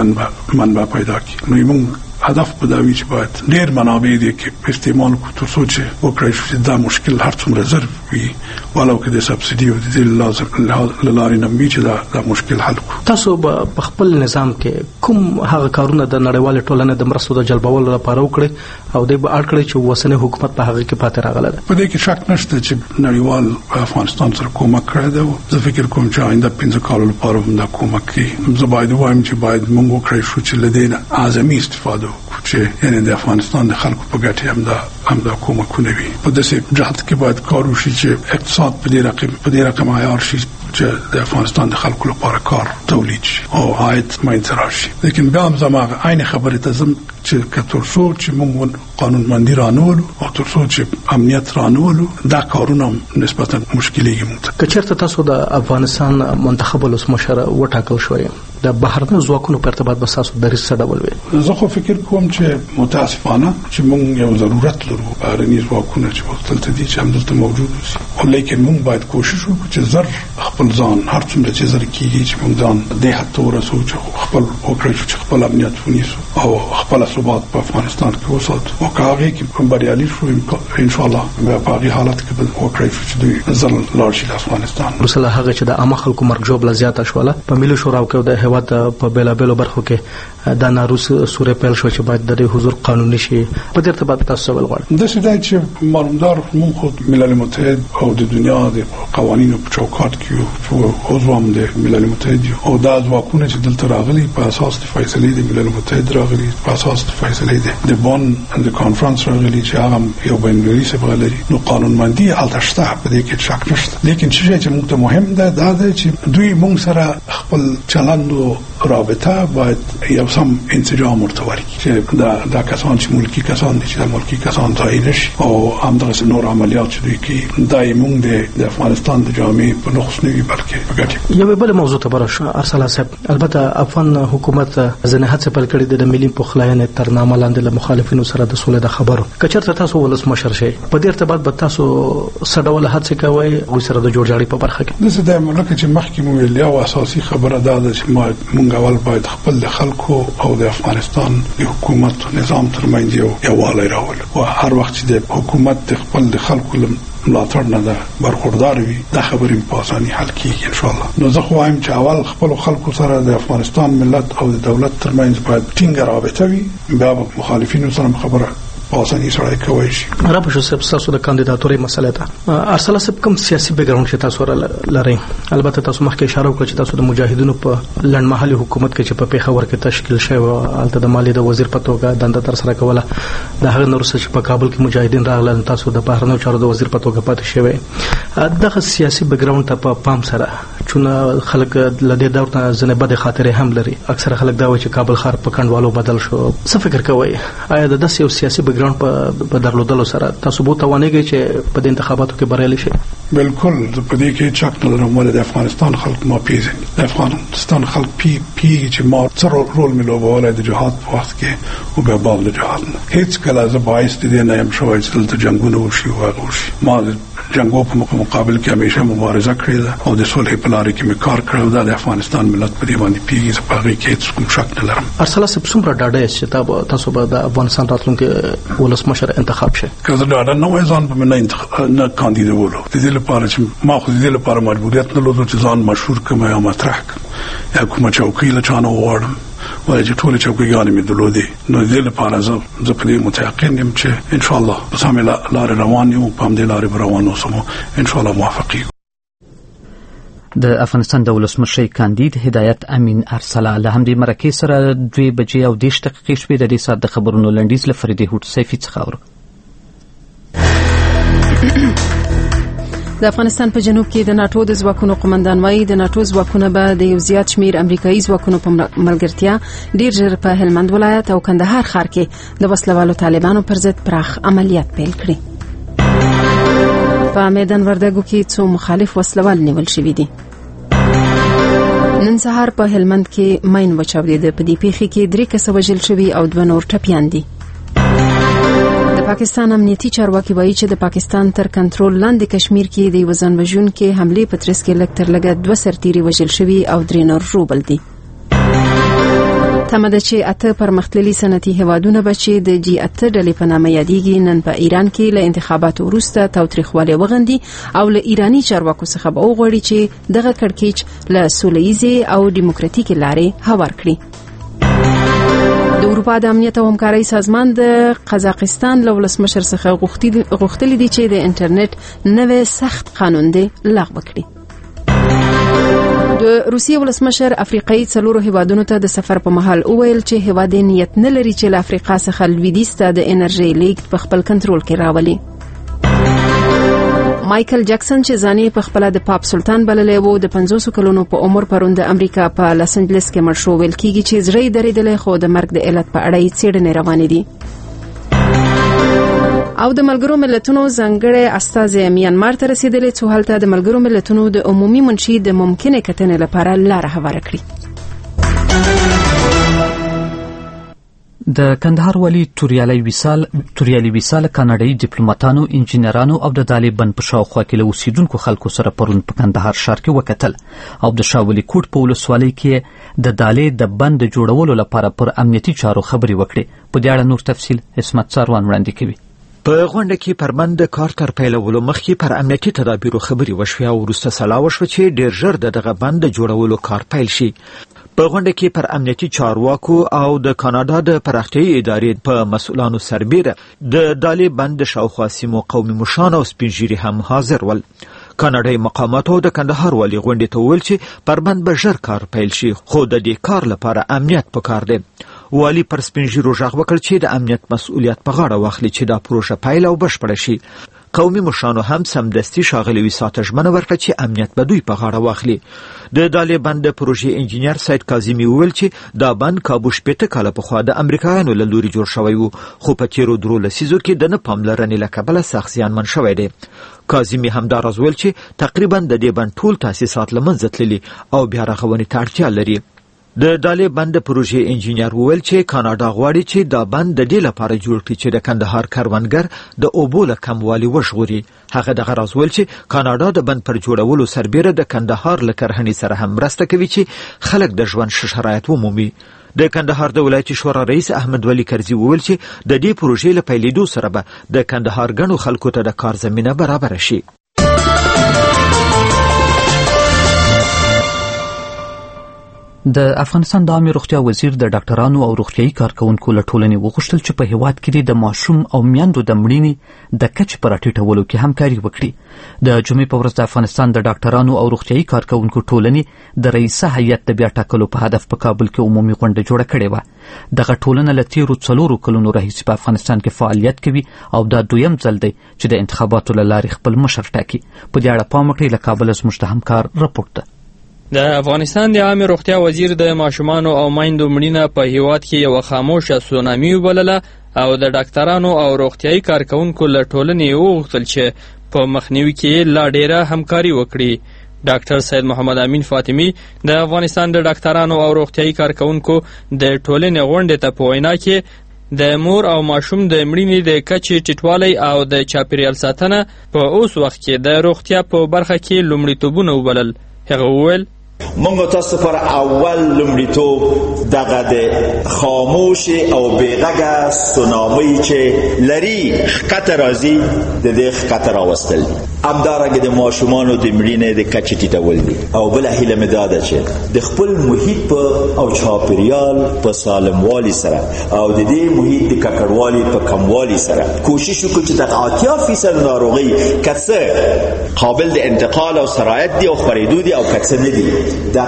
منبع پیدا کړي. نو موږ هدف په دا وی چې باید ډېر منابع دي کې استعمال کو تر څو چې وکړای شي دا مشکل هر څومره زر وي ولو کې د سبسيډي او د لازم لارې نمبي چې دا مشکل حل کو. تاسو په خپل نظام کې کوم هغه کارونه د نړیوال ټولنې د مرستو د جلبولو لپاره وکړي او د به اړ کړی چې وسنه حکومت په هغه کې پاتې راغله ده؟ په دې کې شک نشته چې نړیوال افغانستان سره کومک کړی دی. زه فکر کوم چې آینده 15 کال لپاره هم دا کومک کوي. زه باید وایم چې باید موږ وکړای شو چې لدينا اعظمي استفاده چې یعنی د افغانستان د خلکو په ګټه هم دا کومکونه وي. په داسې جهت کې باید کار وشي چې اقتصاد په دې رقم عیار شي چې د افغانستان د خلکو لپاره کار تولید شي او عاید منځ راشي. لیکن بیا هم زموږ عین خبره ته زم چې کتر څو چې موږ قانونمندي رانولو او تر څو چې امنیت رانولو دا کارونه نسبتا مشکلې موږ. کچېرته تاسو د افغانستان منتخب ولسمشر وټاکل شوی د بهرنیو ځواکونو په ارتباط به تاسو درې څه ډول وي؟ زه خو فکر کوم چې متاسفانه چې موږ یو ضرورت لرو بهرنیو ځواکونو چې وختلته دي چې همدلته موجود وي. خو لیکن موږ باید کوشش وکړو چې زر خپل ځان هر څومره چې زر کیږي چې موږ ځان د حتی ورسو چې خپل وکړو چې خپل امنیت ونیسو او خپل ثبات په افغانستان کې وساتو. او کاږي کې بریالي شو ان شاء الله به په هغه حالت کې به وکړو چې دوی زر لاړ شي د افغانستان. رسول هغه چې د عامه خلکو مرګ جوړ لزیات شواله په ملي شوراو کې د هیواد په بیلابېلو برخو کې د ناروس سورې پیل شو چې باید د حضور قانوني شي. په دې ارتباط تاسو ول غواړم د شدای چې معلومدار موږ خو ملل متحد او د دنیا د قوانینو په چوکاټ کې او عضوام د ملل متحد او د ځواکونو چې دلته راغلي په اساس د فیصلې د ملل متحد راغلي په اساس د فیصلې د بون د کانفرنس راغلي چې هغه یو بین المللي سبغه لري. نو قانونمندي التشته په دې کې شک نشته. لیکن چې موږ ته مهم ده دا چې دوی موږ سره خپل چلند او رابطه باید یو سم انسجام ورته ورکړي چې دا کسان چې ملکی کسان دي چې ملکی کسان ځای نشي او همدغه نور عملیات چې دوی کوي دایمون د افغانستان د جامعې په نقص نه وي بلکې په ګټه. یو بل موضوع ته برابر ارسلا صاحب البته افغان حکومت ځنه هڅه پر کړې د ملي پخلاینې تر نامه لاندې له مخالفینو سره د سولې د خبرو کچرته تاسو ولسمشر شئ په دې ارتباط به تاسو سډول هڅه کوي او سره د جوړجاړي په برخه کې د دې ملک چې مخکې مو ویل یو اساسي خبره ده چې موږ اول باید خپل خلکو او د افغانستان د حکومت نظام ترمنځ یووالی راولو او هر وخت چې د حکومت خپل خلکو ملاتړ نه ده برخوردار وي دا خبرې په اساني حل کیږي ان شاء الله. نو زه خو وایم چې اول خپل خلکو سره د افغانستان ملت او د دولت ترمنځ باید ټینګ رابطه وي. بیا مخالفینو سره خبره په اساني سره کوي شي. را په شو تاسو د کاندیداتوري مسله ته ارسلا سب کوم سیاسي بیک ګراوند چې تاسو لرئ. البته تاسو مخکې اشاره وکړه چې تاسو د مجاهدینو په لړمحلي حکومت کې چې په پیښور کې تشکیل شوی البته د مالی د وزیر په توګه دنده تر سره کوله. د هغه نور څه چې په کابل کې مجاهدین راغلل تاسو د بهرنیو چارو د وزیر په توګه پاتې شوی. دغه سیاسي بیک ګراوند ته په پام سره چون خلک لدې دور ته ځنه بد خاطره هم لري. اکثر خلک دا وایي چې کابل ښار په کندوالو بدل شو. څه فکر کوئ آیا د داسې یو سیاسي بیک ګراوند په درلودلو سره تاسو به توانیږئ چې په دې انتخاباتو کې بریالي شئ؟ بالکل په دې کې چاک نه لرم ولې د افغانستان خلک ما پیژني. د افغانستان خلک پیږي چې ما څه رول مې لوبولی د جهاد په وخت کې او بیا بعد د جهاد نه. هیڅ کله زه باعث د دې نه یم شوی چې دلته جنګونه وشي او هغه وشي. ما د جنګو په مقابل کې همیشه مبارزه کړې ده او د صلح په لارې کې مې کار کړی او د افغانستان ملت په دې باندې پیږي. زه په هغې کې هیڅ کوم شک نه لرم. ارسلا صاحب څومره ډاډه یاست چې تاسو به د افغانستان راتلونکي ولسمشر انتخاب شئ؟ که زه ډاډه نه وای ځان به مې نه کاندیدولو. د دې لپاره چې ما خو د دې لپاره مجبوریت نه لرلو چې ځان مشهور کړم یا مطرح کړم یا کومه چوکۍ له چا نه وغواړم وایي چې ټولې چوکیګانې مې درلودې. نو د دې لپاره زه په دې متیقن یم چې انشاءالله په سمې لارې روان یو په همدې لارې به روان اوسم انشاءالله موفق یو. د افغانستان د ولسمشر کاندید هدایت امین ارسلا له همدې مرکې سره 2:30 شوې. د دې ساعت د خبرونو لنډیز له فریدې هوټ سیفي څخه اورو. د افغانستان په جنوب کې د ناتو د ځواکونو قومندان وایي د ناتو ځواکونه به د یو زیات شمیر امریکایي ځواکونو په ملګرتیا ډیر ژر په هلمند ولایت او کندهار ښار کې د وسلوالو طالبانو پر ضد پراخ عملیات پیل کړي. په میدان وردګو کې څو مخالف وسلوال نیول شوي دي. نن سهار په هلمند کې ماین وچاودېده. په دې پیښې کې 3 کسه وژل شوي او 2 نور ټپیان دي. پاکستان امنیتي چارواکي وایي چې د پاکستان تر کنټرول لاندې کشمیر کې د وزن وژونکو حمله په ترڅ کې لږ تر لږه 2 سرتیري وژل شوي او 3 نور ژوبل دي. تمه ده چې 8 پرمختللي صنعتي هیوادونه به چې د G8 ډلې په نامه یادېږي نن په ایران کې له انتخاباتو وروسته تاوتریخوالی وغندي او له ایرانی چارواکو څخه به وغواړي چې دغه کړکېچ له سولهییزې او دیموکراتیکې لارې هوار کړي. د اروپا د امنیت او همکارۍ سازمان د قزاقستان له ولسمشر څخه غوښتلي دي چې د انټرنیټ نوې سخت قانون دی لغوه کړي. د روسیې ولسمشر افریقایي 4 هیوادونو ته د سفر په مهال وویل چې هیواد نیت نه لري چې له افریقا څخه لویدیځ ته د انرژي لیږد په خپل کنټرول کې راولي. مایکل جکسن چې ځانې په خپل د پاپ سلطان بللی وو د 500 کلونو په عمر پرون د امریکا په لاس انجلس کې مړ شو. ویل کېږي چې زړه یې درېدلی خو د مرګ د علت په اړه یې څېړنې روانې دي. او د ملګرو ملتونو ځانګړی استازی میانمار ته رسیدلی څو هلته د ملګرو ملتونو د عمومي منشي د ممکنه کتنې لپاره لاره هواره کړي. د کندهار والي توریالي ویسال کاناډایي ډیپلوماټانو انجینرانو او د طالبان په شاوخوا کې له اوسیدونکو خلکو سره پرون په کندهار ښار کې وکتل او د شاولي کوټ په ولسوالۍ کې د دالې د بند جوړولو لپاره پر امنیتي چارو خبرې وکړي. په دې اړه نور تفصیل اسمت ساروان وړاندې کوي. په غونډه کې پر بند کار تر پیلولو مخکې پر امنیتي تدابیرو خبرې وشوې او وروسته سلا وشوه چې ډیر ژر دغه بند جوړولو کار پیل شي. په غونډه کې پر امنیتي چارواکو او د کاناډا د پراختیايي ادارې په مسؤلانو سربیره د دالې بند شاوخوا سیمو قومي مشران او سپینږیري هم حاضر ول. کاناډایي مقاماتو د کندهار والي غونډې ته وویل چې پر بند به ژر کار پیل شي خو د دې کار لپاره امنیت پکار دی. والي پر سپینږیرو غږ وکړ چې د امنیت مسؤلیت په غاړه واخلي چې دا پروژه پیل او بشپړه شي. قومي مشرانو هم سمدستي ښاغلي ویسا ته ژمنه ورکړه چې امنیت به دوی په غاړه واخلي. د دالې بند د پروژې انجینر سید کاظمي وویل چې دا بند کابو 80 کاله پخوا د امریکایانو له لوري جوړ شوی و خو په تیرو 3 لسیزو کې د نه پاملرنې له کبله سخت زیانمن شوی دی. کاظمي همداراز وویل چې تقریبا د دې بند ټول تاسیسات له منځه تللي او بیا رغونې ته اړتیا لري. د دالې بند پروژې انجینر وویل چې کاناډا غواړي چې دا بند د دې لپاره جوړ کړي چې د کندهار کروندګر د اوبو له کموالي وژغوري. هغه دغه راز ویل چې کاناډا د بند پر جوړولو سربیره د کندهار له کرهڼې سره هم مرسته کوي چې خلک د ژوند ښه شرایط ومومي. د کندهار د ولایتي شورا رئیس احمد ولی کرزي وویل چې د دې پروژې له پیلېدو سره به د کندهار ګڼو خلکو ته د کار زمینه برابره شي. د افغانستان د عامه روغتیا وزیر د ډاکټرانو او روغتیايي کارکونکو له ټولنې وغوښتل چې په هیواد کې د ماشوم او میندو د مړینې د کچې په راټیټولو کې همکاري وکړي. د جمعې په ورځ د افغانستان د ډاکټرانو او روغتیايي کارکونکو ټولنې د رئیسه هیئت د بیا ټاکلو په هدف په کابل کې عمومي غونډه جوړه کړې وه. دغه ټولنه له تیرو 4 کلونو راهیسې په افغانستان کې فعالیت کوي او دا دویم ځل دی چې د انتخاباتو له لارې خپل مشر ټاکي. په دې اړه پام وکړئ. له کابل زموږ د همکار رپورټ ده. د افغانستان د عامه روغتیا وزیر د ماشومانو او میندو مړینه په هیواد کې یو خاموشه سونامي وبلله او د ډاکټرانو او روغتیايي کارکونکو له ټولنې وغوښتل چې په مخنیوي کې لا ډیره همکاري وکړي. ډاکټر سید محمد امین فاطمی د افغانستان د ډاکټرانو او روغتیايي کارکونکو د ټولنې غونډې ته په وینا کې د مور او ماشوم د مړینې د کچې ټیټوالی او د چاپیریال ساتنه په اوس وخت کې د روغتیا په برخه کې لومړیتوبونه وبلل. هغه وویل مونږ تاسو پر اول لومړیتوب دغه د خاموش او بیغږه سونامي چې لري خطر راځي د دې خطر راوستل همدارنګه د ماشومانو د مړینې د کچې ټیټول دي او بل هیله مې دا ده چې د خپل محیط او چاپیریال په سالموالي سره او د دې محیط د ککړوالي په کموالي سره کوشش وکړو چې د 80% ناروغي کڅه قابل د انتقال او سرایت دي او خپرېدو دي او کڅه نه دي.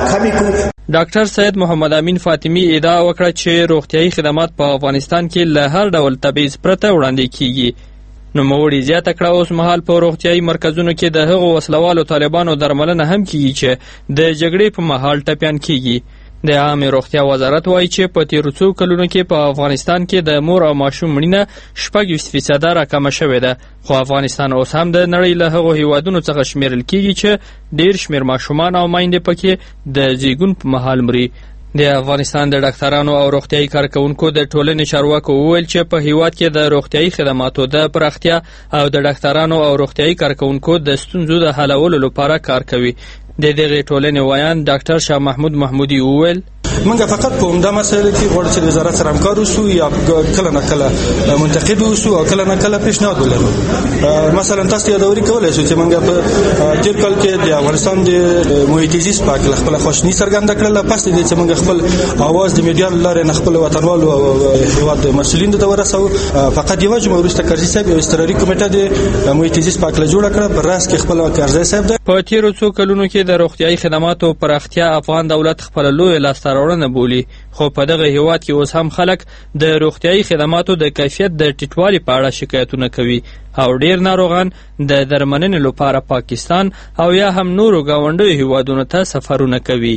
ډاکټر سید محمد امین فاطمی ادعا وکړه چې روغتیايي خدمات په افغانستان کې له هر ډول تبعیض پرته وړاندې کیږي. نوموړي زیاته کړه اوس مهال په روغتیايي مرکزونو کې د هغو وسلوالو طالبانو درملنه هم کیږي چې د جګړې په مهال ټپیان کیږي. د عامه روغتیا وزارت وایي چې په تیرو 2 کلونو کې په افغانستان کې د مور او ماشوم مړینه 6% راکمه شوې ده. خو افغانستان اوس هم د نړۍ له هغو هیوادونو څخه شمیرل کیږي چې ډیر شمیر ماشومان او میندې پکې د زیږون په مهال مري. د افغانستان د ډاکټرانو او روغتیايي کارکونکو د ټولنې چارواکو وویل چې په هیواد کې د روغتیايي خدماتو د پراختیا او د ډاکټرانو او روغتیايي کارکونکو د ستونزو د حلولو لپاره کار کوي. د دغه ټولنې وایان ډاکټر شاه محمود محمودي وویل منګه فقط په همدا مسایل کې غواړو چې وزارت سره همکار وشو یا کله نه کله منتقد وشو او کله نه کله پیشنهاد ولرو. مثلا تاسو یادوري کولای شو چې منګه په تیر کال کې د افغانستان د محیط زیست په اړه خپل خوشنی څرګنده کړل پس دې چې منګه خپل اواز د میډیا لاره خپل وطنوالو او هیواد مسؤلینو ته ورسو. فقط یو جمهور رئیس کرزي صاحب یو استراري کمیټه د محیط زیست په اړه جوړ کړه پر راس کې خپل کرزي صاحب په تیرو 2 کلونو کې د روغتیايي خدماتو پراختیا افغان دولت خپل لوی لاستهراوړنه بولي. خو په دغه هیواد کې اوس هم خلک د روغتیايي خدماتو د کیفیت د ټیټوالي په اړه شکایتونه کوي او ډیر ناروغان د درملنې لپاره پاکستان او یا هم نورو ګاونډیو هیوادونو ته سفرونه کوي.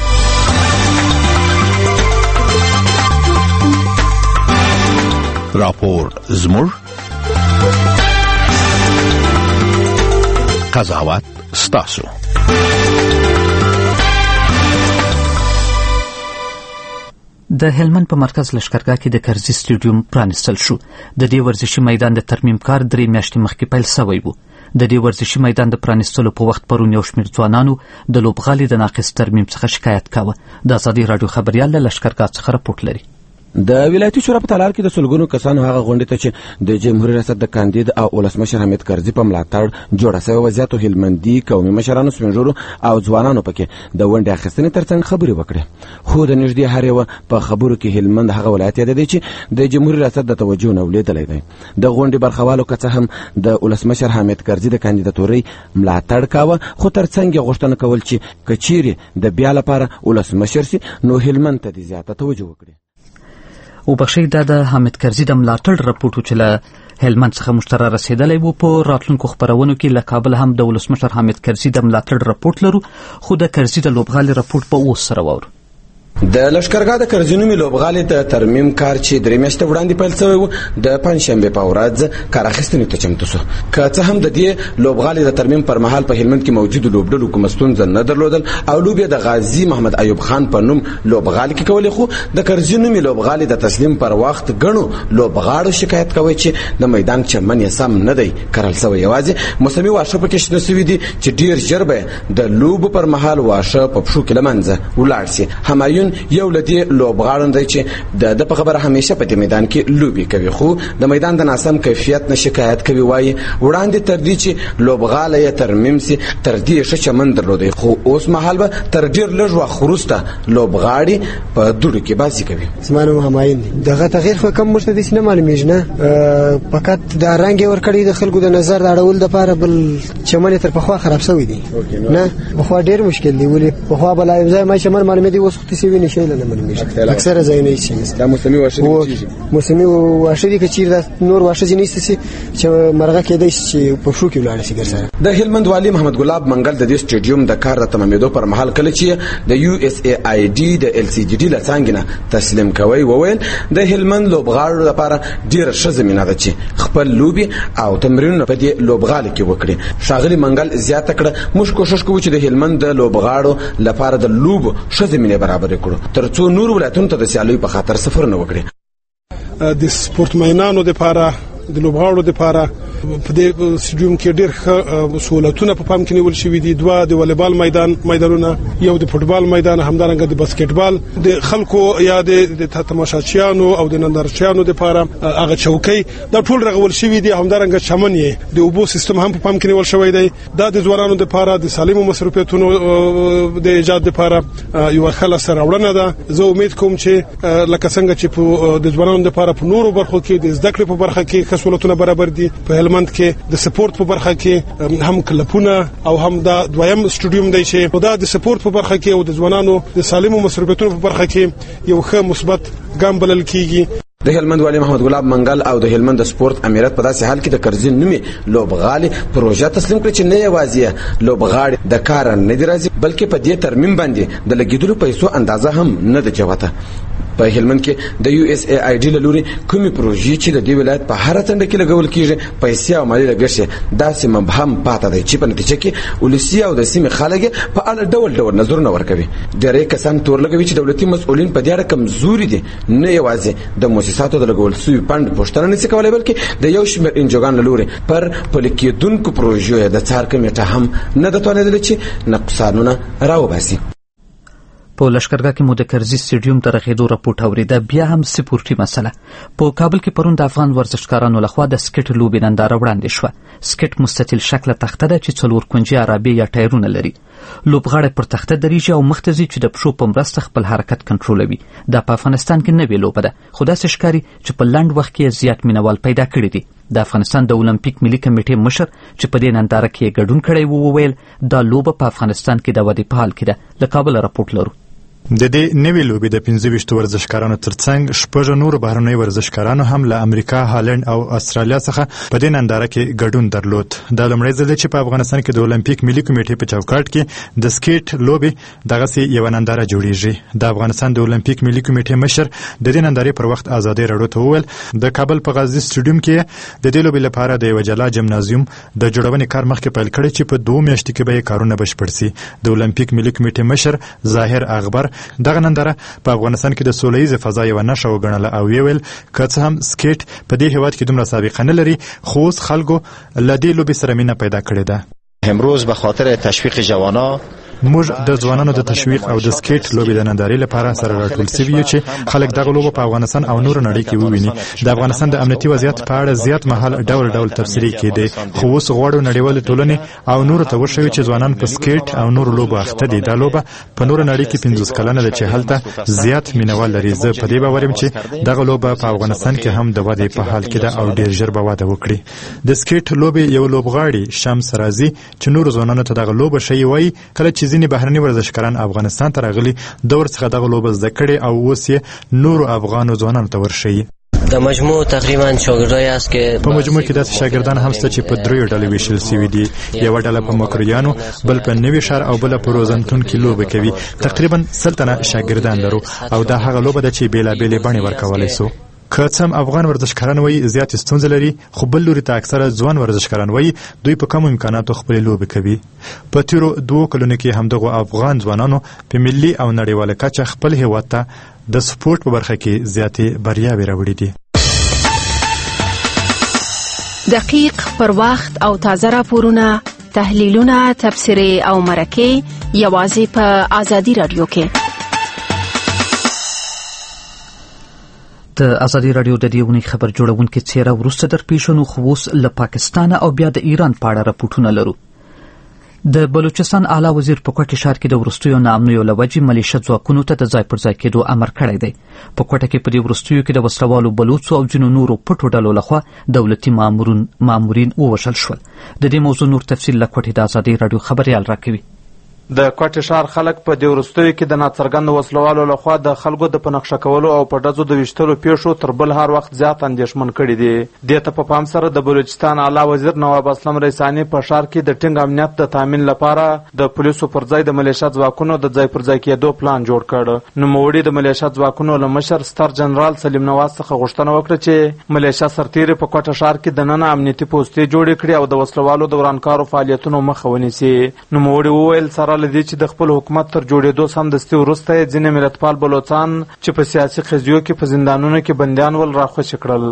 راپور زموږ قضاوت ستاسو. د هلمند په مرکز لشکرګاه کې د کرزي سټیډیوم پرانیستل شو. د دې ورزشي میدان د ترمیم کار 3 میاشتې مخکې پیل شوی و. د دې ورزشي میدان د پرانیستلو په وخت پرون یو شمېر ځوانانو د لوبغالي د ناقص ترمیم څخه شکایت کاوه. د ازادي راډیو خبريال له لشکرګاه څخه راپورټ لري. د ولایتي شورا په تالار کې د سلګونو کسانو هغه غونډې ته چې د جمهوریت ریاست د کاندید او ولسمشر حامد کرزي په ملاتړ جوړه شوې وضعیت هلمندي قومي مشرانو سپینږیرو او ځوانانو پکې د ونډې اخیستنې ترڅنګ خبرې وکړې. خو د نږدې هر یو په خبرو کې هلمند هغه ولایت دی چې د جمهوریت ریاست د توجه نه ولیدلی دی. د غونډې برخوالو که څه هم د ولسمشر حامد کرزي د کاندیداتورۍ ملاتړ کاوه خو ترڅنګ یې غوښتنه کول چې که چیرې د بیا لپاره ولسمشر سي نو هلمند ته د زیاته توجه وکړي. او بخښئ دا د حامد کرزي د ملاتړ رپورټ چې له هلمند څخه مشتره رسیدلی وو. په راتلونکو خپرونو کې له کابل هم د ولسمشر حامد کرزي د ملاتړ رپورټ لرو خو د کرزي د لوبغالي رپورټ په اوس سره واورو. د لشکرګاه د کرزي نومي لوبغالي د ترمیم کار چې 3 میاشتې وړاندې پیل شوی و د پنځشنبې په ورځ کار اخیستنې ته چمتو شو. که څه هم د دې لوبغالي د ترمیم پر مهال په هلمند کې موجودو لوبډلو کومه ستونزه نه درلودل او لوبې د غازي محمد ایوب خان په نوم لوبغالي کې کولې خو د کرزي نومي لوبغالي د تسلیم پر وخت ګڼو لوبغاړو شکایت کوي چې د میدان چمن یې سم نه دی کرل شوی. یوازې موسمي واښه پکې شنه شوي دي چې ډیر ژر به د لوبو پر مهال واښه په پښو کې له منځه ولاړ شي. همایون هیلمن یو لدی لوبغاړو دی چې د په خبره همیشه په میدان کې لوبي کوي خو د میدان د ناسم کیفیت نه شکایت کوي وایي وړاندې تر دې چې لوبغاله یې ترمیم سي تر دې ښه چمن درلودي خو اوس مهال به تر ډیر لږ وخت وروسته لوبغاړي په دوړو کې بازي کوي. اسمانو هماین دغه تغییر خو کم مرتدي نه معلومیږي نه فقط د رنگ ورکړی د خلکو د نظر د اړول د لپاره بل چمن تر په خوا خراب شوی دی نه خو ډیر مشکل دی ولې په خوا بل ځای ما چمن معلومه دی وسخت سی ویني شي نه معلومیږي اکثر ځای نه شي دا موسمي واشه دي چې د نور واشه جنیست سي چې مرغه کېدای شي په شو کې ولاړ شي ګرځره. د هلمند والی محمد ګلاب منګل د دې سټیډیوم د کار د تمامېدو پر مهال کله چې د یو اس ای آی ډي د ال سی جی ډي لڅانګنه تسلیم کوي وویل د هلمند لوبغاړو لپاره ډیره ښه زمينه ده چې خپل لوبي او تمرینونه په دې لوبغالي کې وکړي. شاغلي منګل زیاته کړه موږ کوشش کوو چې د هلمند د لوبغاړو لپاره د لوب ښه زمينه برابر کړو ترڅو نور ولایتونو ته د سیالیو په خاطر سفر نه وکړي. د سپورت مینانو لپاره د لوبغاړو لپاره په دې سټیډیوم کې ډېر ښه سہولتونه په پام کې نیول شوي دي. دوه د والیبال میدانونه یو د فوټبال میدان همدارنګه د باسکټبال د خلکو یا د تماشاچیانو او د نندارچیانو لپاره هغه چوکۍ دا ټول رغول شوي دي. همدارنګه چمن یې د اوبو سیستم هم په پام کې نیول شوی دی. دا د ځوانانو لپاره د سالمو مصروفیتونو د ایجاد لپاره یو ښه لاسته راوړنه ده. زه امید کوم چې لکه څنګه چې د ځوانانو لپاره په نورو برخو کې د زده کړې په برخه کې سہولتونه برابر دي په هلمند کې د سپورت په برخه کې هم کلپونه او هم دا دویم سټیډیوم دی چې دا د سپورت په برخه کې او د ځوانانو د سالمو مصروفیتونو په برخه کې یو ښه مثبت ګام بلل کیږي. د هلمند والی محمد ګلاب منګل او د هلمند د سپورت امیرات په داسې حال کې د کرزین نومي لوبغالي پروژه تسلیم کړې چې نه یوازې لوبغاړي د کار نه دی راځي بلکې په دې ترمیم باندې د لګیدلو پیسو اندازه هم نه ده چوته. په هلمند کې د یو اس ای آی ډي لوري کومي پروژې چې د دې ولایت په هر څنډه کې لګول کیږي پیسې او مالی لګښت داسې مبهم پاتې دی چې په نتیجه کې ولسی او د سیمې خلک په اړه ډول نظرونه ورکوي. ډېرې کسان تور لګوي چې دولتي مسؤلین په دې اړه کمزوري دي نه یوازې د مؤسساتو د لګول سوي فند پوښتنه نشي کولای بلکې د یو شمېر انجوګان لوري پر پلیکیدونکو پروژې د څار کمیټه هم نه د توانېدل چې نقصانونه راوباسي. په لشکرګاه کې مو د کرزي سټیډیوم ته رغېدو راپورټ اورېده. بیا هم سپورټي مسله. په کابل کې پرون د افغان ورزشکارانو لخوا د سکټ لوبې ننداره وړاندې شوه. سکټ مستطیل شکله تخته ده چې 4 کونجي عربي یا ټایرونه لري. لوبغاړی پر تخته درېږي او مخته ځي چې د پښو په مرسته خپل حرکت کنټرولوي. دا په افغانستان کې نوې لوبه ده خو داسې ښکاري چې په لنډ وخت کې زیات مینوال پیدا کړي دي. د افغانستان د اولمپیک ملي کمیټې مشر چې په دې ننداره کې ګډون کړی و وویل دا لوبه په افغانستان کې د ودې په حال کې ده. له کابل راپورټ لرو. د دې نوې لوبې د 25 ورزشکارانو ترڅنګ شپږ نور بهرنۍ ورزشکارانو هم له امریکا، هالند او استرالیا څخه په دې ننداره کې ګډون درلود. دا لومړی ځل چې په افغانستان کې د اولمپیک ملي کمیټې په چوکاټ کې د سکیټ لوبې دغسې یوه ننداره جوړیږي. د افغانستان د اولمپیک ملي کمیټې مشر د دې نندارې پر وخت ازادۍ راډیو ته وویل د کابل په غازي سټیډیوم کې د دې لوبې لپاره د یوه جلا جمنازیوم د جوړونې کار مخکې پیل کړی چې په 2 میاشتو کې به یې کارونه بشپړ سي. د اولمپیک ملي کمیټې مشر ظاهر اغبر دغه ننداره په افغانستان کې د سولهییزې فضا یوه نښه وګڼله او ویل که څه هم سکیټ په دې هیواد کې دومره سابقه نه لري خو اوس خلکو له دې لوبې سره مینه پیدا کړې ده. امروز به خاطر تشویق جوانا موږ د ځوانانو د تشویق او د سکیټ لوبې د نندارې لپاره سره راټول سوي یو چې خلک دغه لوبه په افغانستان او نور نړۍ کې وویني. د افغانستان د امنیتي وضعیت په اړه زیات مهال ډول تفسیري کېدی خو اوس غواړو نړیوالې ټولنې او نور ته وښیو چې ځوانان په سکیټ او نور لوبو اخته دي. دا لوبه په نور نړۍ کې 50 کلنه ده چې هلته زیات مینوال لري. زه په دې باور یم چې دغه لوبه په افغانستان کې هم د ودې په حال کې ده او ډیر ژر به وده وکړي. د سکیټ لوبې یو لوبغاړي شمس رازي چې نور ځوانانو ته دغه لوبه شي وایي کله چې ځینې بهرني ورزشکاران افغانستان ته راغلي د ورڅخه دغه لوبه زده کړې او اوس یې نورو افغانو ځوانانو ته ورښیي. د مجموع تقریبا شاګردای است که په مجموع کې داسې شاګردان هم شته چې په 3 ډلې ویشل شوي دي. یوه ډله په مکرویانو، بل په نوي ښار او بل په روزنتون کې لوبه کوي. تقریبا 100 تنه شاګردان لرو او دا هغه لوبه ده چې بیلابېلې بڼې ورکولی سو. که څه هم افغان ورزشکاران وایي زیات ستونزې لري خو بل لوري ته اکثره ځوان ورزشکاران وایي دوی په کمو امکاناتو خپلې لوبې کوي. په تیرو 2 کلونو کې همدغو افغان ځوانانو په ملي او نړیواله کچه خپل هیواد ته د سپورټ په برخه کې زیاتې بریاوې راوړي دي. دقیق پر وخت او تازه راپورونه، تحلیلونه، تبصرې او مرکې یوازې په آزادي رادیو کې. د ازادي رادیو د دې ونې خبر جوړونکو څیره وروسته در پیښونو خو اوس له پاکستان او بیا د ایران په اړه راپورټونه لرو. د بلوچستان اعلی وزیر په کوټه ښار کې د وروستیو ناامنیو له وجې ملیشه ځواکونو ته د ځای پر ځای کېدو امر کړی دی. په کوټه کې په دې وروستیو کې د وسلوالو بلوڅو او ځینو نورو پټو ډلو لخوا دولتي مامورین ووژل شول. د دې موضوع نور تفصیل له کوټې د ازادي رادیو خبریال راکوي. د کوټه ښار خلک په دې وروستیو کې د ناڅرګند وسلوالو لخوا د خلکو د پنښه کولو او په ډزو د ویشتلو پیښو تر بل هر وخت زیات اندېښمن کړي دي. دې ته په پام سره د بلوچستان اعلی وزیر نواب اسلم ریسانی په ښار کې د ټینګ امنیت د تامین لپاره د پولیسو پر ځای د ملیشه ځواکونو د ځای پر ځای کېدو پلان جوړ کړ. نوموړي د ملیشه ځواکونو له مشر ستر جنرال سلیم نواز څخه غوښتنه وکړه چې ملیشه سرتیري په کوټه ښار کې د نن امنیتي پوستې جوړې کړي او د وسلوالو د ورانکارو فعالیتونو مخه ونیسي. نوموړي وویل سره له دې چې د خپل حکومت تر جوړېدو سمدستي وروسته یې ځینې ملتپال بلوچان چې په سیاسي قضیو کې په زندانونو کې بندیان ول راخوشي کړل.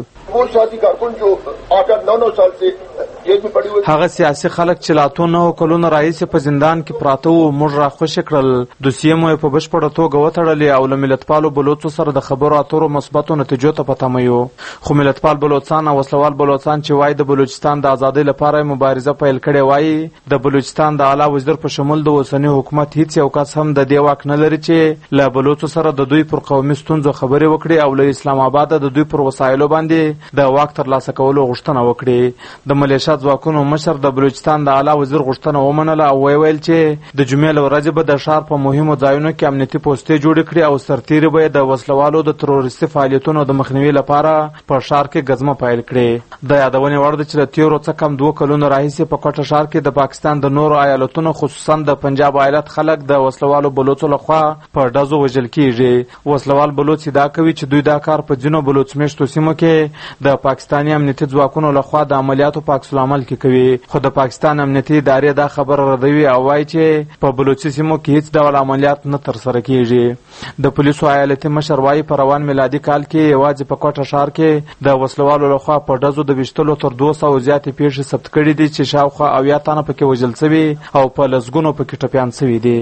هغه سیاسي خلک چې لا اتو 9 کلونه راهیسې په زندان کې پراته وو موږ راخوشي کړل. دوسیې مو یې په بشپړه توګه وتړلې او له ملتپالو بلوڅو سره د خبرو اترو مثبتو نتیجو ته په تمه یو. خو ملتپال بلوچان او وسلوال بلوچان چې وایي د بلوچستان د ازادۍ لپاره مبارزه پیل کړې وایي د بلوچستان د اعلی وزیر په شمول د اوسني حکومت هیڅ یو کس هم د دې واک نه لري چې له بلوڅو سره د دوی پر قومي ستونزو خبرې وکړي او له اسلام آباد د دوی پر وسایلو باندې د واک ترلاسه کولو غوښتنه وکړي. د ملیشه ځواکونو مشر د بلوچستان د اعلی وزیر غوښتنه ومنله او ویل چې د جمعې له ورځې به د ښار په مهمو ځایونو کې امنیتي پوستې جوړې کړي او سرتیري به د وسلوالو د تروریستي فعالیتونو د مخنیوي لپاره په ښار کې ګزمه پیل کړي. د یادونې وړ ده چې د تیرو څه کم 2 کلونو راهیسې په کوټه ښار کې د پاکستان د نورو ایالتونو خصوصا د پنجاب ایالت خلک د وسلوالو بلوڅو لخوا په ډزو وژل کیږي. وسلوال بلوڅ ادعا کوي چې دوی دا کار په ځینو بلوڅ میشتو سیمو کې د پاکستاني امنیتي ځواکونو لخوا د عملیاتو په عکس العمل کې کوي. خو د پاکستان امنیتي ادارې دا خبره ردوي او وایي چې په بلوچي سیمو کې هیڅ ډول عملیات نه ترسره کیږي. د پولیسو ایالتي مشر وایي په روان میلادي کال کې یوازې په کوټه ښار کې د وسلوالو لخوا په ډزو د ویشتلو تر 200 زیاتې پیښې ثبت کړي دي چې شاوخوا 80 تنه پکې وژل شوي او په لسګونو پکې ټپیان شوي دي.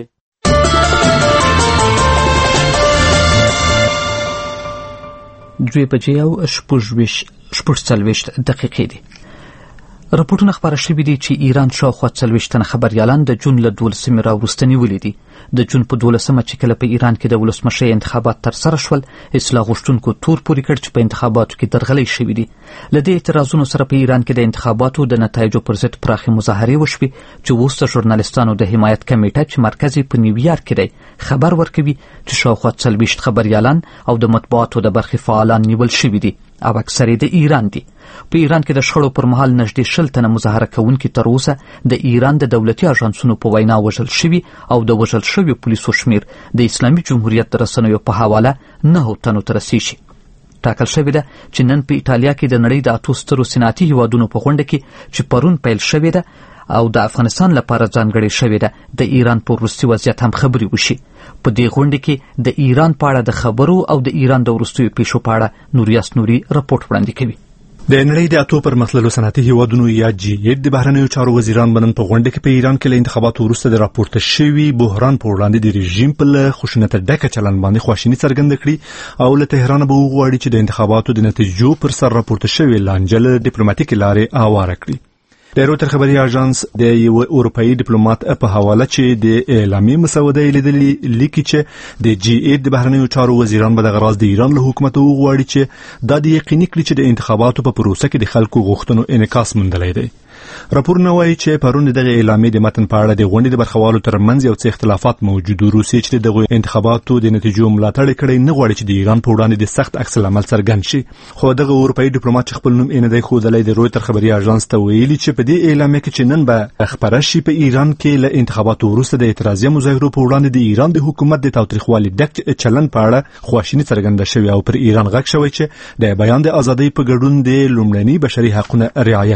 2:46 دي. راپورټونه خبره شوي دي چې ایران شاوخوا 40 تنه خبریالان د جون له 12 راوروسته نیولي دي. د جون په 12 چې کله په ایران کې د ولسمشر انتخابات ترسره شول اصلاح غوښتونکو تور پورې کړ چې په انتخاباتو کې درغلۍ شوي دي. له دې اعتراضونو سره په ایران کې د انتخاباتو د نتایجو پر ضد پراخې مظاهرې وشوې چې اوس د ژورنالستانو د حمایت کمیټه چې مرکز یې په نیویارک کې دی خبر ورکوي چې شاوخوا 40 خبریالان او د مطبوعاتو د برخې فعالان نیول شوي دي او اکثر یې د ایران دي. په ایران کې د شخړو پر مهال نږدې 60 تنه مظاهره کوونکي تر اوسه د ایران د دولتي اژانسونو په وینا وژل شوي او د وژل شویو پولیسو شمیر د اسلامي جمهوریت د رسنیو په حواله 9 تنو ته رسیږي. ټاکل شوې ده چې نن په ایټالیا کې د نړۍ د 8 سترو صنعتي هیوادونو په غونډه کې چې پرون پیل شوې ده او د افغانستان لپاره ځانګړې شوې ده د ایران په وروستي وضعیت هم خبرې وشي. په دې غونډه کې د ایران په اړه د خبرو او د ایران د وروستیو پیښو په اړه نوریاس نوري راپورټ وړاندې کوي. د نړۍ د 8 پرمختللو صنعتي هیوادونو یا G8 د بهرنیو چارو وزیران بنن په غونډه کې په ایران کې له انتخاباتو وروسته د راپورته شوی بحران په وړاندې د رژیم په خشونت ډکه چلن باندې خواشیني څرګنده کړي او له تهران به وغواړي چې د انتخاباتو د نتیجو پر سر راپورته شوی لانجه ډیپلوماټیک لارې هواره کړي. د رویټر خبري اژانس د یو اروپאי ډیپلوماټ په حواله چې د اعلامي مسوده لیدلې لیکي چې د G8 د بهرنیو چارو وزیران به د غراز د ایران له حکومت وغواړي چې د یقیني کړي چې د انتخاباتو په پروسه کې د خلکو غوښتنو انعکاس موندلی دی. راپورونه وایي چې پرون دغه اعلامیې د متن په اړه د غونډې د برخوالو ترمنځ یو څه اختلافات موجود و. روسیې چې دغه انتخاباتو د نتیجو ملاتړ کړی نه غواړي چې د ایران په وړاندې د سخت عکس العمل څرګند شي. خو دغه اروپאי ډیپلوماټ چې خپل نوم یې نه دی ښودلی د رویټر خبري اژانس ته ویلي چې په دې اعلامیه کې چې نن به خبره شي په ایران کې له انتخاباتو وروسته د اعتراضي مظاهرو په وړاندې د ایران د حکومت د تاوتریخوالي ډک چلن په اړه خواشیني څرګنده شوې او پر ایران غږ شوی چې د بیان د ازادۍ په ګډون د لومړني بشري حقوقو رعایت کړي.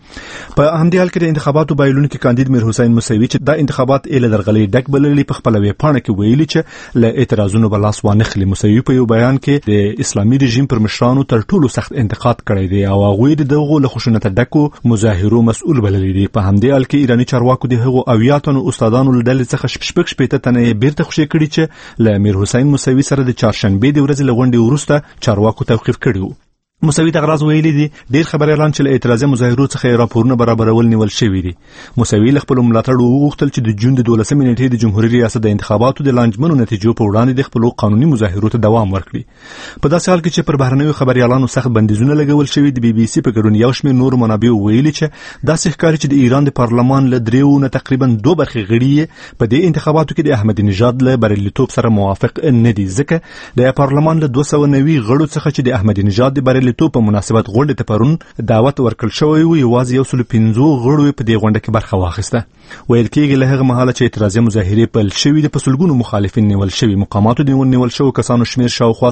په همدې حال کې د انتخاباتو بایلونکي کاندید میر حسین موسوي چې د انتخابات اله درغلي ډک بللي په خپل ویبپاڼه کې ویلي چې له اعتراضونو بلاس وانخلي. موسوي په یو بیان کې د اسلامي رژیم پر مشرانو تر ټولو سخت انتقاد کړی دی او هغه دغه له خشونت ډکو مظاهرو مسؤل بللي دي. په همدې حال کې ایرانی چارواکو د هغو اویاتونو استادانو له ډلې څخه شپږ تنه بیرته خوشي کړي چې له میر حسین موسوي سره د چهارشنبه د ورځې لغونډې وروسته چارواکو توقیف کړي. موسوي تغراز ویلي دي ډیر خبريالان چې له اعتراضي مظاهرو څخه راپورونه برابرول نیول شوی دي. موسوي له خپل ملاتړو وغوښتل چې د جون د 12 نیټې د جمهوریت ریاست د انتخاباتو د لانجمنو نتیجو په وړاندې د خپل قانوني مظاهرو ته دوام ورکړي. په داسې حال کې چې پر بهرنیو خبريالانو سخت بندیزونه لګول شوی دي. بي بي سي په ګډون یو شمېر نور منابع ویلي چې داسې ښکاري چې د ایران د پارلمان له 3 نه تقریبا 2 برخې غړي په دې انتخاباتو کې د احمدي نژاد له بریالیتوب سره موافق نه دي. ځکه د پارلمان له 290 غړو څخه چې د احمدي نژاد د بریالیتوب په مناسبت غونډه ته پرون دعوت ورکړل شوی و، یوازې 115 غړو په دې غونډه کې برخه واخیسته. ویل کېږي له هغه مهاله چې اعتراضي مظاهرې پیل شوې د پسلګونو مخالفین نیول شوي. مقاماتو د نیول شوو کسانو شمیر شاوخوا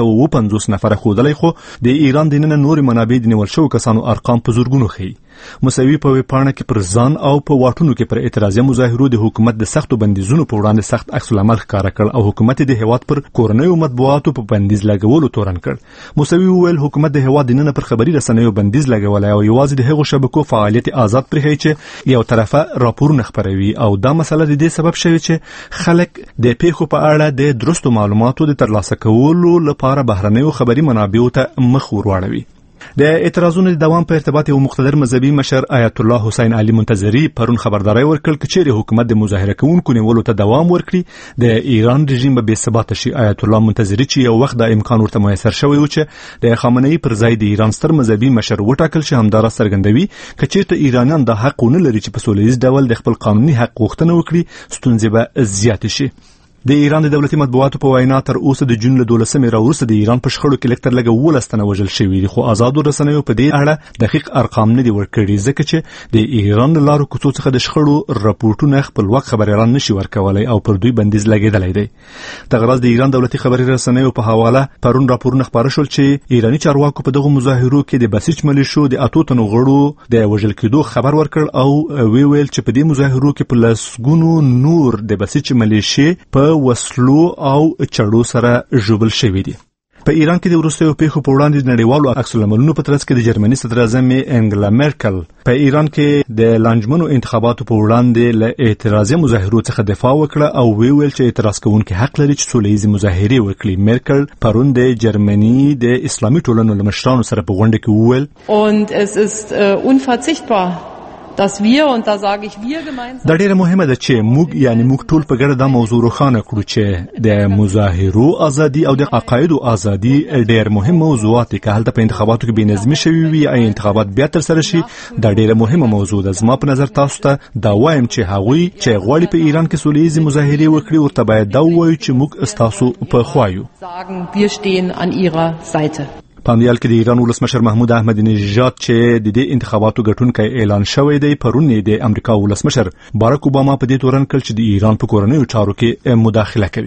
450 نفره ښودلی، خو د ایران د نن نور منابع د نیول شوو کسانو ارقام په زورګونو ښیي. موسوي په ویبپاڼه کې پر ځان او په واټونو کې پر اعتراضي مظاهرو د حکومت د سختو بندیزونو په وړاندې سخت عکس العمل ښکاره کړ او حکومت د هیواد پر کورنیو مطبوعاتو په بندیز لګولو تورن کړ. موسوي وویل حکومت د هیواد د نن پر خبري رسنیو بندیز لګولای او یوازې د هغو شبکو فعالیت آزاد پرې چې یو طرفه راپورونه خپروي او دا مسله د دې سبب شوی چې خلک د پیښو په اړه د درستو معلوماتو د ترلاسه کولو لپاره بهرنیو خبري منابعو ته مخ ورواړوي. د اعتراضونو د دوام په ارتباط یو مقتدر مذهبي مشر آیت الله حسین علي منتظری پرون خبرداري ورکړ چې چیرې حکومت د مظاهره کوونکو نیولو ته دوام ورکړي د ایران رژیم به ثبات شي. آیت الله منتظری چې یو وخت د امکان ورته میسر شوی و چې د خامنه‌ای پر ځای د ایران ستر مذهبي مشر وټاکل شي، همدارا څرګندوي چې چیرته ایرانیان د حق نه لري چې په سولهییز ډول د خپل قانوني حق غوښتنه وکړي، ستونزې به زیات شي. د ایران د دولتي مطبوعاتو په وینا تر اوسه د جون له 12 راوروسته د ایران په شخړو کې لکتر لګه 12 تنه وژل شوي دي، خو آزادو رسنیو په دې اړه دقیق ارقام نه دي ورکړي ځکه چې د ایران له لارو کوڅو څخه د شخړو راپورټونه خپل وخت خبريالان نشي ورکولای او پر دوی بندیز لګیدلی دی. دغه د ایران دولتي خبري رسنیو په حواله پرون راپورونه خبره شول چې ایرانی چارواکو په دغه مظاهرو کې د بسیج ملیشو د 8 تنو غړو د وژل کېدو خبر ورکړ او ویل چې په دې مظاهرو کې په لسګونو نور د بسیج ملیشې په وسلو او چړو سره ژوبل شوی دي. په ایران کې د وروستیو پیښو په وړاندې د نړیوالو عکس العملونو په ترڅ کې د جرمني صدر اعظم انګلا میرکل په ایران کې د لانجمنو انتخاباتو په وړاندې له اعتراضي مظاهرو څخه دفاع وکړه او ویل چې اعتراض کوونکي حق لري چې سولهییزې مظاهرې وکړي. میرکل پرون د جرمني د اسلامي ټولنو له مشرانو سره په غونډه کې وویل und es ist unverzichtbar dass wir und da sage ich wir gemeinsam دا ډیره مهمه ده چې موږ ټول په ګډه دا موضوع روښانه کړو چې د مظاهرو ازادي او د عقایدو ازادي ډیر مهم موضوعات دي. که هلته په انتخاباتو کې بېنظمي شوي وي یا انتخابات بیا ترسره شي دا ډیره مهمه موضوع ده. زما په نظر تاسو ته دا وایم چې هغوی چې غواړي په ایران کې سولهییزې مظاهرې وکړي ورته باید دا ووایو چې موږ ستاسو په خوا یو. wir stehen an ihrer Seite. په همدې حال کې د ایران ولسمشر محمود احمدي نژاد چې د دې انتخاباتو ګټونکی اعلان شوی دی، پرون د امریکا ولسمشر باراک اوباما په دې تورن کړ چې د ایران په کورنیو چارو کې مداخله کوي.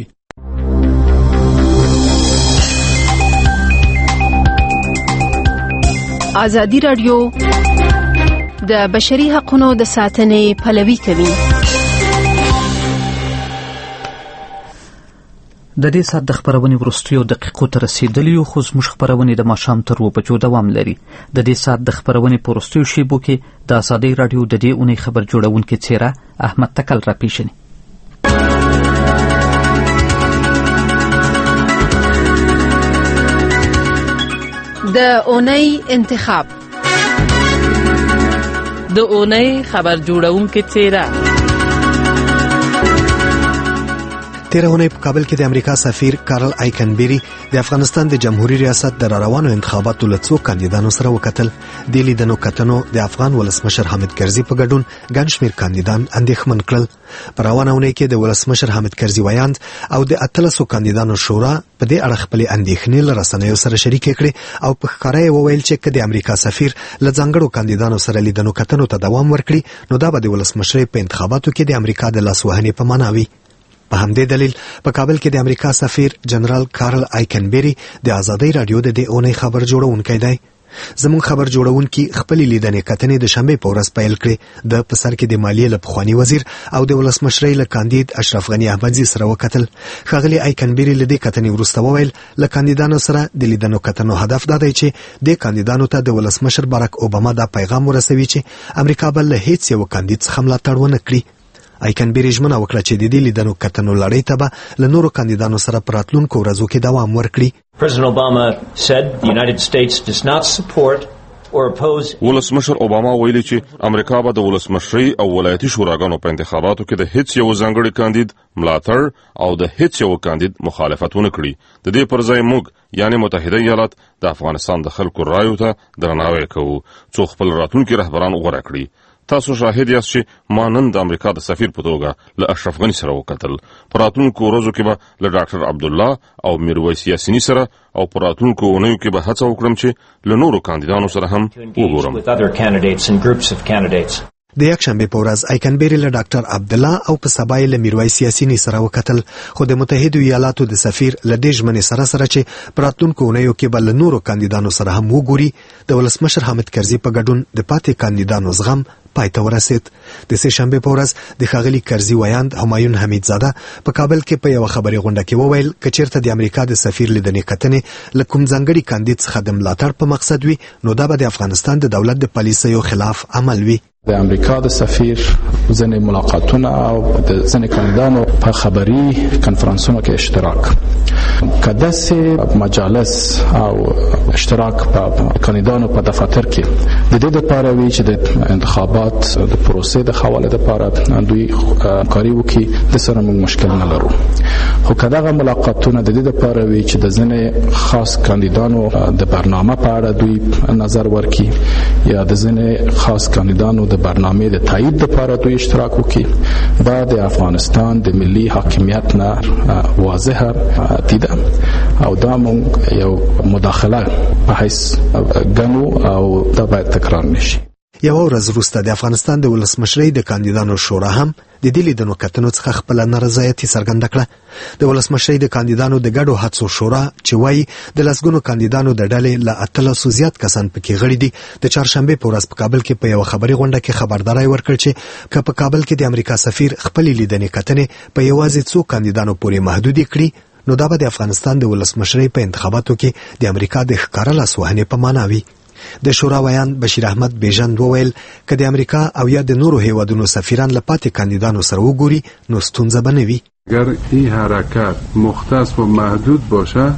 ازادي رادیو د بشري حقوقو د ساتنې پلوي کوي. د دې سات د خبرونې وروستیو دقیقو ته رسیدلی یو، خو زموږ خبرونه د ماښام تر 2 بجو دوام لري. د دې سات د خبرونې په وروستیو شیبو کې د ازادي رادیو د دې اونۍ خبر جوړونکي څیره احمد تکل را پیښني. د اونۍ انتخاب، د اونۍ خبر جوړونکي څیره. تیره اونۍ په کابل کې د امریکا سفیر کارل آیکنبری د افغانستان د جمهوریت ریاست د روانو انتخاباتو له څو کاندیدانو سره وکتل. د لیدنو کتنو د افغان ولسمشر حامد کرزي په ګډون ګڼ شمېر کاندیدان اندېښمن کړل. په روانه اونۍ کې د ولسمشر حامد کرزي ویاند او د 1300 کاندیدانو شورا په دې اړه خپلې اندېښنې له رسنیو سره شریکې کړې او په ښکاره یې وویل چې که د امریکا سفیر له ځانګړو کاندیدانو سره لیدنو کتنو ته دوام ورکړي نو دا به د ولسمشرۍ په انتخاباتو کې د امریکا د لاسوهنې په معنا وي. په همدې دلیل په کابل کې د امریکا سفیر جنرال کارل آیکنبری د ازادي رادیو د دې اونۍ خبر جوړونکی دی. زموږ خبر جوړونکي خپل لیدنې کتنې د شنبه په ورځ پیل کړې. د پسر کې د مالیې له پخوانی وزیر او د ولسمشر له کاندید اشرف غنی احمدزي سره وکتل. ښاغلي ایکنبری له دې کتنې وروسته وویل له کاندیدانو سره د لیدنو کتنو هدف دا دی چې د کاندیدانو ته د ولسمشر باراک اوباما دا پیغام ورسوي چې امریکا بل له هیڅ یو کاندید څخه ملاتړ ونه کړي. ایکنبری ژمنه وکړه چې د دې لیدنو کتنو لړۍ ته به له نورو کاندیدانو سره په راتلونکو ورځو کې دوام ورکړي. President Obama said the United States does not support or oppose. ولسمشر اوباما ویلي چې امریکا به د ولسمشرۍ او ولایتي شوراګانو په انتخاباتو کې د هیڅ یو ځانګړي کاندید ملاتړ او د هیڅ یو کاندید مخالفت ونه کړي. د دې پر ځای موږ یعنی متحده ایالات د افغانستان د خلکو رایو ته درناوی کوو څو خپل راتلونکي رهبران غوره کړي. تاسو شاهد یاست چې ما نن د امریکا د سفیر په توګه له اشرف غنی سره وکتل. په راتلونکو ورځو کې به له ډاکټر عبدالله او میرویس یاسیني سره او په راتلونکو اونیو کې به هڅه وکړم چې له نورو کاندیدانو سره هم وګورم. د یکشنبه په ورځ ایکنبری له ډاکټر عبدالله او په سبا له میرویس یاسیني سره وکتل. خو د متحده ایالاتو د سفیر له دې ژمنې سره چې په راتلونکو اونیو کې به له نورو کاندیدانو سره هم وګوري. د ولسمشر حامد کرزي په ګډون د پاتې کاندیدانو زغم پای ته ورسید. د سه شنبه په ورځ د ښاغلي کرزي ویاند همایون حمیدزاده په کابل کې په یو خبري غونډه کې وویل کچیرته د امریکا د سفیر لیدنې کتنې له کوم ځانګړي کاندید څخه د ملاتړ په مقصد وي نو دا به د افغانستان د دولت د پالیسیو خلاف عمل وي. د امریکا د سفیر ځینې ملاقاتونه او د ځینې کاندیدانو په خبري کنفرانسونو کې اشتراک کداسې مجالس او اشتراک په کاندیدانو په دفاتر کې د دې لپاره وی چې د انتخابات د پروسې د حواله لپاره دوی کاری وکړي د سره موږ مشکل نه لرو. خو کداغه ملاقاتونه د دې لپاره وی چې د ځینې خاص کاندیدانو د برنامه په اړه دوی نظر ورکړي یا د ځینې خاص کاندیدانو د برنامه د تایید لپاره دوی اشتراک وکړي دا د افغانستان د ملي حاکمیت نه واضحه دیده او دا موږ یو مداخله په حیث ګڼو او دا باید تکرار نشي. یو ورځ وروسته د افغانستان د ولسمشرۍ د کاندیدانو شورا هم د دې لیدنو کتنو څخه خپل نارضایتي څرګنده کړه. د ولسمشرۍ د کاندیدانو د ګډو هڅو شورا چې وايي د لسګونو کاندیدانو د ډلې له 800 زیات کسان پکې غړي دي د چهارشنبه په ورځ په کابل کې په یو خبري غونډه کې خبرداري ورکړه چې په کابل کې د امریکا سفیر خپل لیدنې کتنې په یوازې څو کاندیدانو پورې محدود کړي نو دا به د افغانستان د ولسمشرۍ په انتخاباتو کې د امریکا د ښکارا لاسوهنې په معنا وي. د شورا ویان بشیر احمد بیژند وویل که د امریکا او یا د نورو هیوادونو سفیران له پاتې کاندیدانو سره وګوري نو ستونزه به نه وي. اگر این حرکت مختص و محدود باشه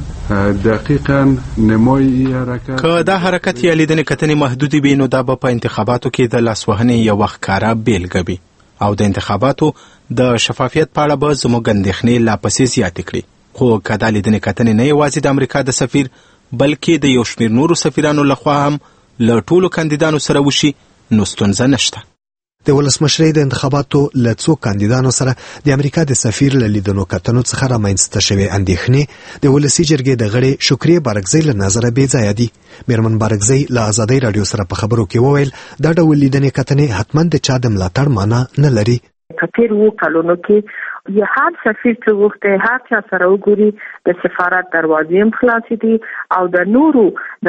دقیقاً نمای این حرکت که دا حرکت یا لیدنې کتنې محدودی وي نو دا به په انتخاباتو کې د لاسوهنې یو ښکاره بیلګه وي او د انتخاباتو د شفافیت په اړه به زموږ اندېښنې لا پسې زیاتې کړي. خو که دا لیدنې کتنې نه یوازې د امریکا د سفیر بلکې د یو شمېر نورو سفیرانو لخوا هم له ټولو کاندیدانو سره وشي نو ستونزه نشته. د ولسمشرۍ د انتخاباتو له څو کاندیدانو سره د امریکا د سفیر له لیدنو کتنو څخه رامنځته شوې اندېښنې د ولسي جرګې د غړي شکریه بارکزی له نظره بې ځایه دي. میرمن بارکزی له ازادۍ راډیو سره په خبرو کې وویل دا ډول لیدنې کتنې حتما د چا د ملاتړ معنا نه لري. په تیر وو کلونو کې یا هر سفیر چې وخته هر چا سره وګوري د سفارت دروازې هم خلاصې دي او د نورو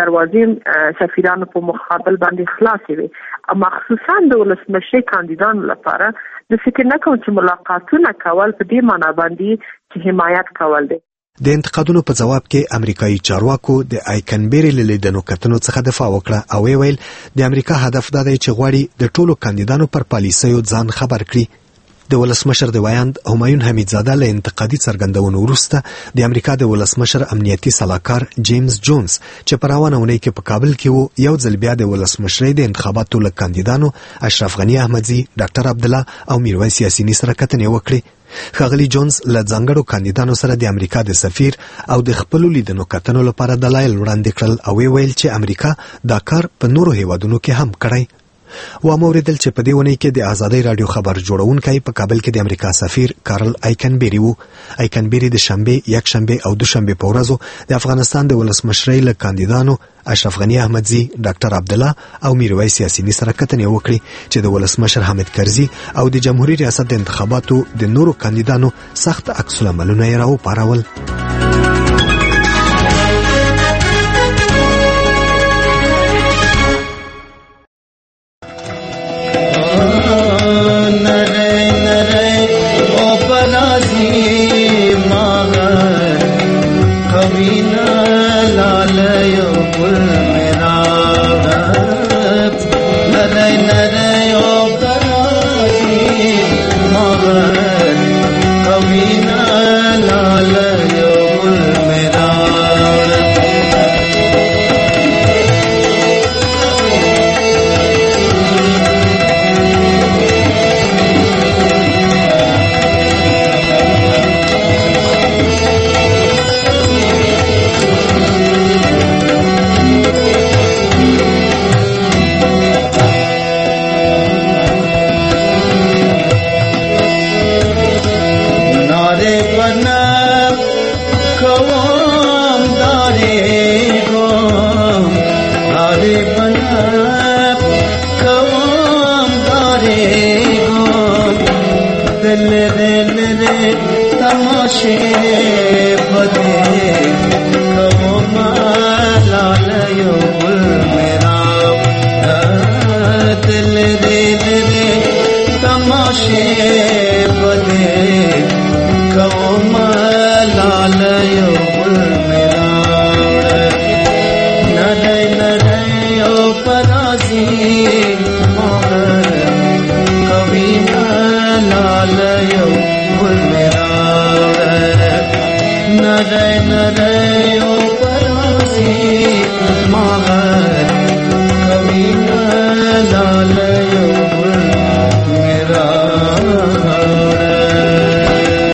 دروازې سفیرانو په مقابل باندې خلاصې وي. مخصوصا د ولسمشرۍ کاندیدانو لپاره د فکر نه کوم چې ملاقاتونه کول په دې معنا باندې چې حمایت کول دي. د انتقادونو په جواب کې امریکایي چارواکو د ایکنبری له لیدنو کتنو څخه دفاع وکړه او ویل د امریکا هدف دا دی چې غواړي د ټولو کاندیدانو پر پالیسیو ځان خبر کړي. د ولسمشر د ویاند همایون حمیدزاده له انتقادي څرګندونو وروسته د امریکا د ولسمشر امنیتي سلاکار جیمز جونز چې په روانه اونۍ کې په کابل کې وو یو ځل بیا د ولسمشرۍ د انتخاباتو له کاندیدانو اشرف غنی احمدزي، ډاکټر عبدالله او میرویس یاسیني سره کتنې وکړې. ښاغلي جونز له ځانګړو کاندیدانو سره د امریکا د سفیر او د خپلو لیدنو کتنو لپاره دلایل وړاندې کړل او ویل چې امریکا دا کار په نورو هیوادونو کې هم کړی. واوریدل چې په دې ونې کې د ازادۍ راډیو خبر جوړونکی په کابل کې د امریکا سفیر کارل ایکنبری وو. ایکنبری د شنبه، یکشنبه او دوشنبه په ورځو د افغانستان د ولسمشرۍ له کاندیدانو اشرف غنی احمدزي، ډاکټر عبدالله او میرویس یاسیني سره کتنې وکړي چې د ولسمشر حامد کرزي او د جمهوریت ریاست د انتخاباتو د نورو کاندیدانو سخت عکس العملونه یې راوپارول. कवीना लालयो गुल मेरा नरे नरयो कराची मगर कवीना लालयो गुल मेरा तमाशे बदे कवो लालयो